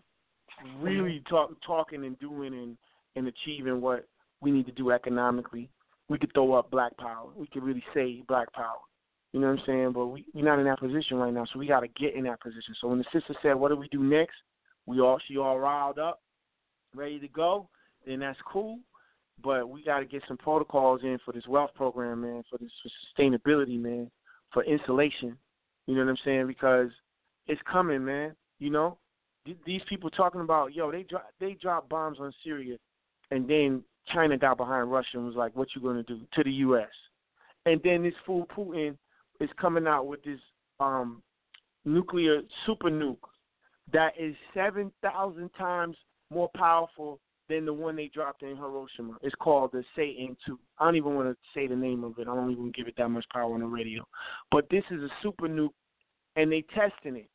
really talk, talking and doing and, and achieving what we need to do economically. We could throw up black power. We could really say black power. You know what I'm saying? But we, we're not in that position right now, so we got to get in that position. So when the sister said, what do we do next? We all, she all riled up, ready to go, then that's cool. But we got to get some protocols in for this wealth program, man, for this for sustainability, man, for insulation. You know what I'm saying? Because it's coming, man. You know, Th- these people talking about, yo, they dro- they dropped bombs on Syria, and then China got behind Russia and was like, what you going to do to the U S? And then this fool Putin is coming out with this um, nuclear super nuke that is seven thousand times more powerful than the one they dropped in Hiroshima. It's called the Satan two. I don't even want to say the name of it. I don't even give it that much power on the radio. But this is a super nuke, and they testing it.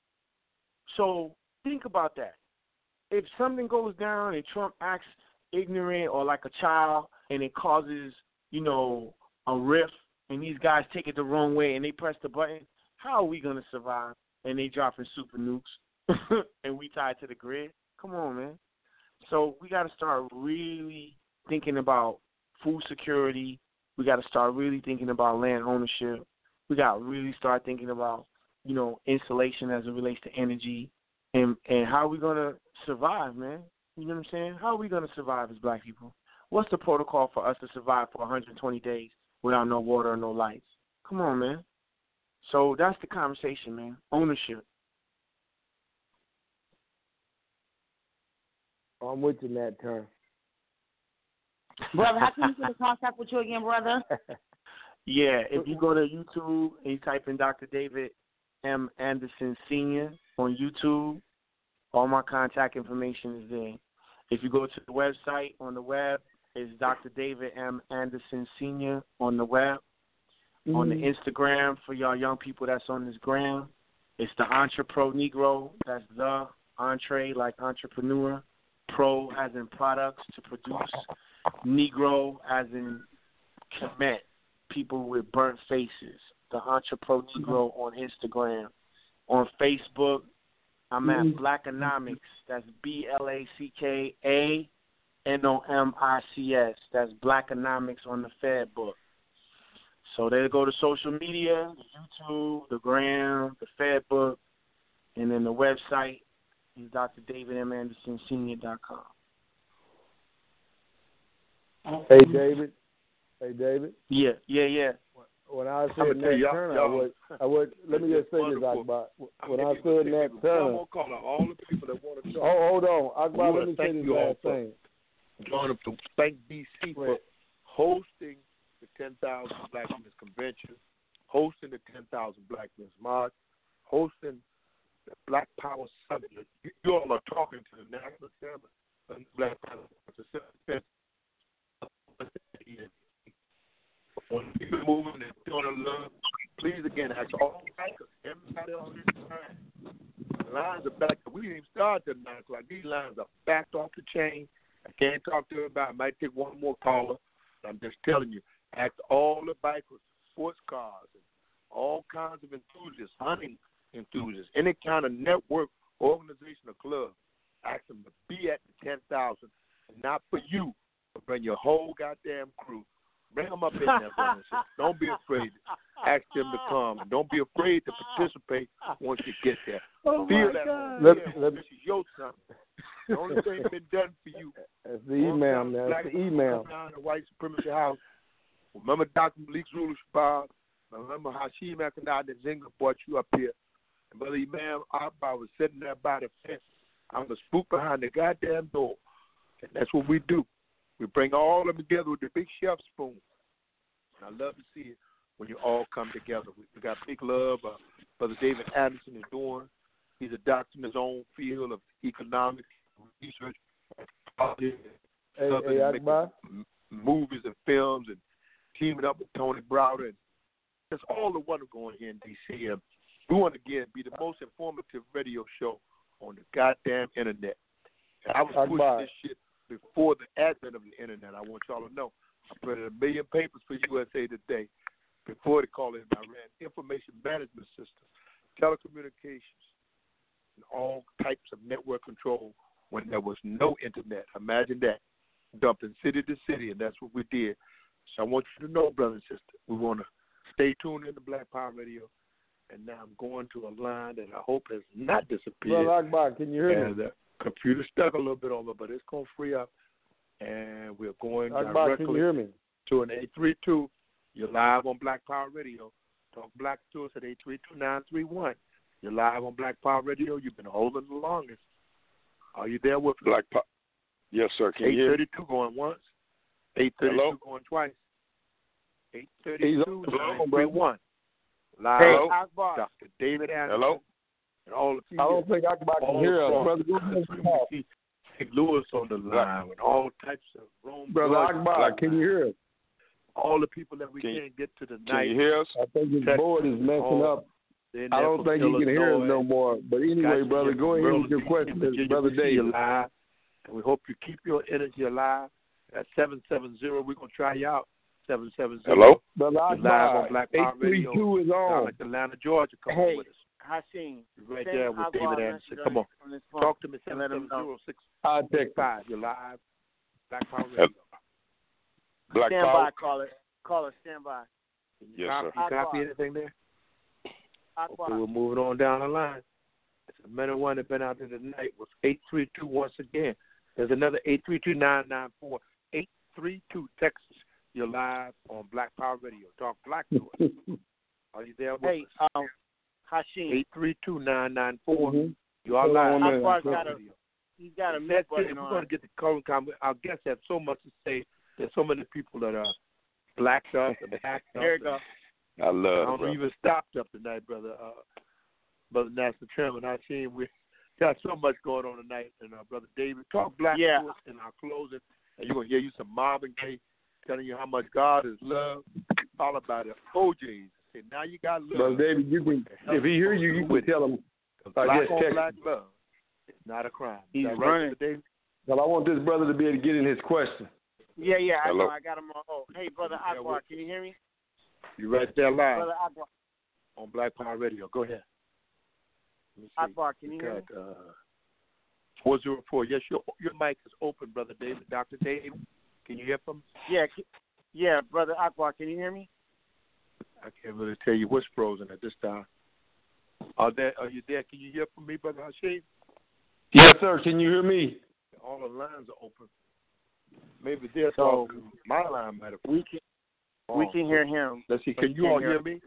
So think about that. If something goes down and Trump acts ignorant or like a child and it causes, you know, a rift and these guys take it the wrong way and they press the button, how are we going to survive? And they dropping super nukes and we tied to the grid? Come on, man. So we got to start really thinking about food security. We got to start really thinking about land ownership. We got to really start thinking about, you know, insulation as it relates to energy, and and how are we going to survive, man? You know what I'm saying? How are we going to survive as black people? What's the protocol for us to survive for one hundred twenty days without no water or no lights? Come on, man. So that's the conversation, man. Ownership. I'm with you in that term. Brother, how can we get in contact with you again, brother? Yeah, if you go to YouTube and you type in Doctor David M. Anderson Senior on YouTube, all my contact information is there. If you go to the website on the web, it's Doctor David M. Anderson Senior on the web. Mm-hmm. On the Instagram, for y'all young people that's on this gram, it's the Entrepro Negro. That's the entree, like entrepreneur. Pro as in products to produce. Negro as in commit. People with burnt faces. The Entrepro Negro on Instagram. On Facebook, I'm at Blackonomics. That's B L A C K A N O M I C S. That's Blackonomics on the Fed book. So they go to social media, the YouTube, the Gram, the Fed book, and then the website is D R David M Anderson Senior dot com. Hey, David. Hey, David. Yeah, yeah, yeah. When I said in that turn, I would, I would, let me just say this, Akbar. When I said in that turn, all the people that want to talk. Oh, hold on. Akbar, let me say this last thing. Join up to thank D C for hosting the ten thousand Black Men's Convention, hosting the ten thousand Black Men's March, hosting the Black Power Summit. You, you all are talking to the National Chairman of the Black Power Summit. When people moving and doing a love, please again ask all bankers, everybody on this time, lines are back. We didn't even start till nine o'clock. These lines are backed off the chain. I can't talk to everybody. I might take one more caller. I'm just telling you, ask all the bikers, sports cars, and all kinds of enthusiasts, hunting enthusiasts, any kind of network, organization, or club. Ask them to be at the ten thousand, and not for you, but bring your whole goddamn crew. Bring them up in there, brother. Don't be afraid. Ask them to come. And don't be afraid to participate once you get there. Oh Feel my that. God. Let, let, this is your something. The only thing been done for you. That's the email, man. That's the email. Down the white supremacy house. Remember Doctor Malik Zulu Shabazz? Remember Hashim Akhenaten and Zinga brought you up here. And Brother Imam Akbar was sitting there by the fence. I'm a spook behind the goddamn door. And that's what we do. We bring all of them together with the big chef spoon. And I love to see it when you all come together. We got big love. Uh, Brother David Anderson is doing. He's a doctor in his own field of economics, research, hey, hey, Akbar. movies and films, and teaming up with Tony Browder. And there's all the wonder going here in D C. And we want to, again, be the most informative radio show on the goddamn internet. And I was pushing Akbar. this shit before the advent of the internet. I want y'all to know. I printed a million papers for U S A Today before they called it. I ran information management systems, telecommunications, and all types of network control when there was no internet. Imagine that. Dumping city to city, and that's what we did. So I want you to know, brother and sister, we want to stay tuned in to Black Power Radio. And now I'm going to a line that I hope has not disappeared. Brother Akbar, can you hear and me? the computer stuck a little bit on it, but it's going to free up. And we're going Akbar, directly can you hear me? to an eight three two. You're live on Black Power Radio. Talk black to us at eight three two, nine three one. You're live on Black Power Radio. You've been holding the longest. Are you there with Black Power? Yes, sir. Can you hear me? eight thirty-two going once. eight thirty-two Hello? going twice. eight thirty-two, nine three one. Live, Hey, Akbar. Doctor David Anderson. Hello? And all the I don't think Akbar can hear us. Brother, go ahead and talk. Saint Louis on the line with all types of Rome. Brother Akbar, can you hear us? All the people that we Can you- can't get to tonight. Can you hear us? I think his Texas, board is messing all- up. They're in I there don't from think he can hear us Illinois. no more. But anyway, Got brother, you go ahead from with your Maryland, question, Virginia. Brother We see you David. live, and we hope you keep your energy alive. At seven seven zero, we're going to try you out. seven seven zero. Hello? Brother You're live Akbar, on Black Power eight three Radio. two is Down on. at Atlanta, Georgia. Come Hey, on with us. Hashim, You're right send there with Akbar David a Anderson. message Come on. on this phone Talk to me. and seven let him seven know. zero six I'll text him. five. You're live. Black Power Radio. Black Stand Power? by, caller. Caller, stand by. Can you Yes, copy, sir. you copy Akbar. anything there? Akbar. Okay, we're moving on down the line. It's a men and one that been out there tonight with eight three two once again. There's another eight three two, nine nine four. eight three two, Texas. You're live on Black Power Radio. Talk black to us. Are you there with Hey, us? um, Hashim, eight three two, nine nine four. Mhm. You are Hold on live one on minute. Black Akbar's Power got a- Radio. he's got a That's mute it. button We're on. going to get the current comment. Our guests have so much to say. There's so many people that are blacked up and hacked up. There you go. I I love don't it, know, brother. even stopped up tonight, brother. Uh, brother National Chairman, I seen we got so much going on tonight. And uh, brother David, talk black Yeah. to us in our closing, and you're gonna hear you some Marvin Gaye telling you how much God is love. All about it. O J's. Say now you got love. Brother David, you can, if he hear you, you can tell him. I Black guess on text black him. love. It's not a crime. He's Is that right, running. brother David? Well, I want this brother to be able to get in his question. Yeah, yeah, I Hello? know. I got him on. Oh, hey, brother Yeah, Akbar, what- can you hear me? You right there live Brother Akbar, on Black Power Radio. Go ahead. Let me see. Akbar, can you We hear me? got, uh, four zero four. Yes, your your mic is open, brother David. Doctor David, can you hear from? Yeah, c- yeah, brother Akbar, can you hear me? I can't really tell you what's frozen at this time. Are there? Are you there? Can you hear from me, brother Hashim? Yes, sir. Can you hear me? All the lines are open. Maybe they're So- talking. My line might have. We can we Oh. can hear him. Let's see. but Can we you can't all hear hear him. me?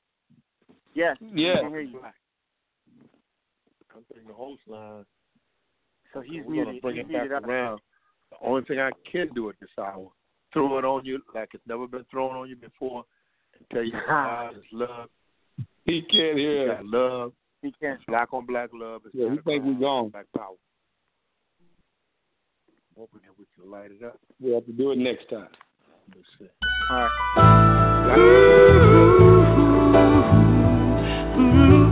Yes, Yeah. we can hear you. I'm thinking the host line. So he's We're gonna muted. bring He's it back muted up. around. The only thing I can do at this hour, throw it on you like it's never been thrown on you before, and tell you that God is love. He can't You hear got us. love. He can't. Black on black love. It's Yeah, not he a think we crime. gone. Black power. Hoping that we can light it up. We have to do it next time. Let's see. All right. Black-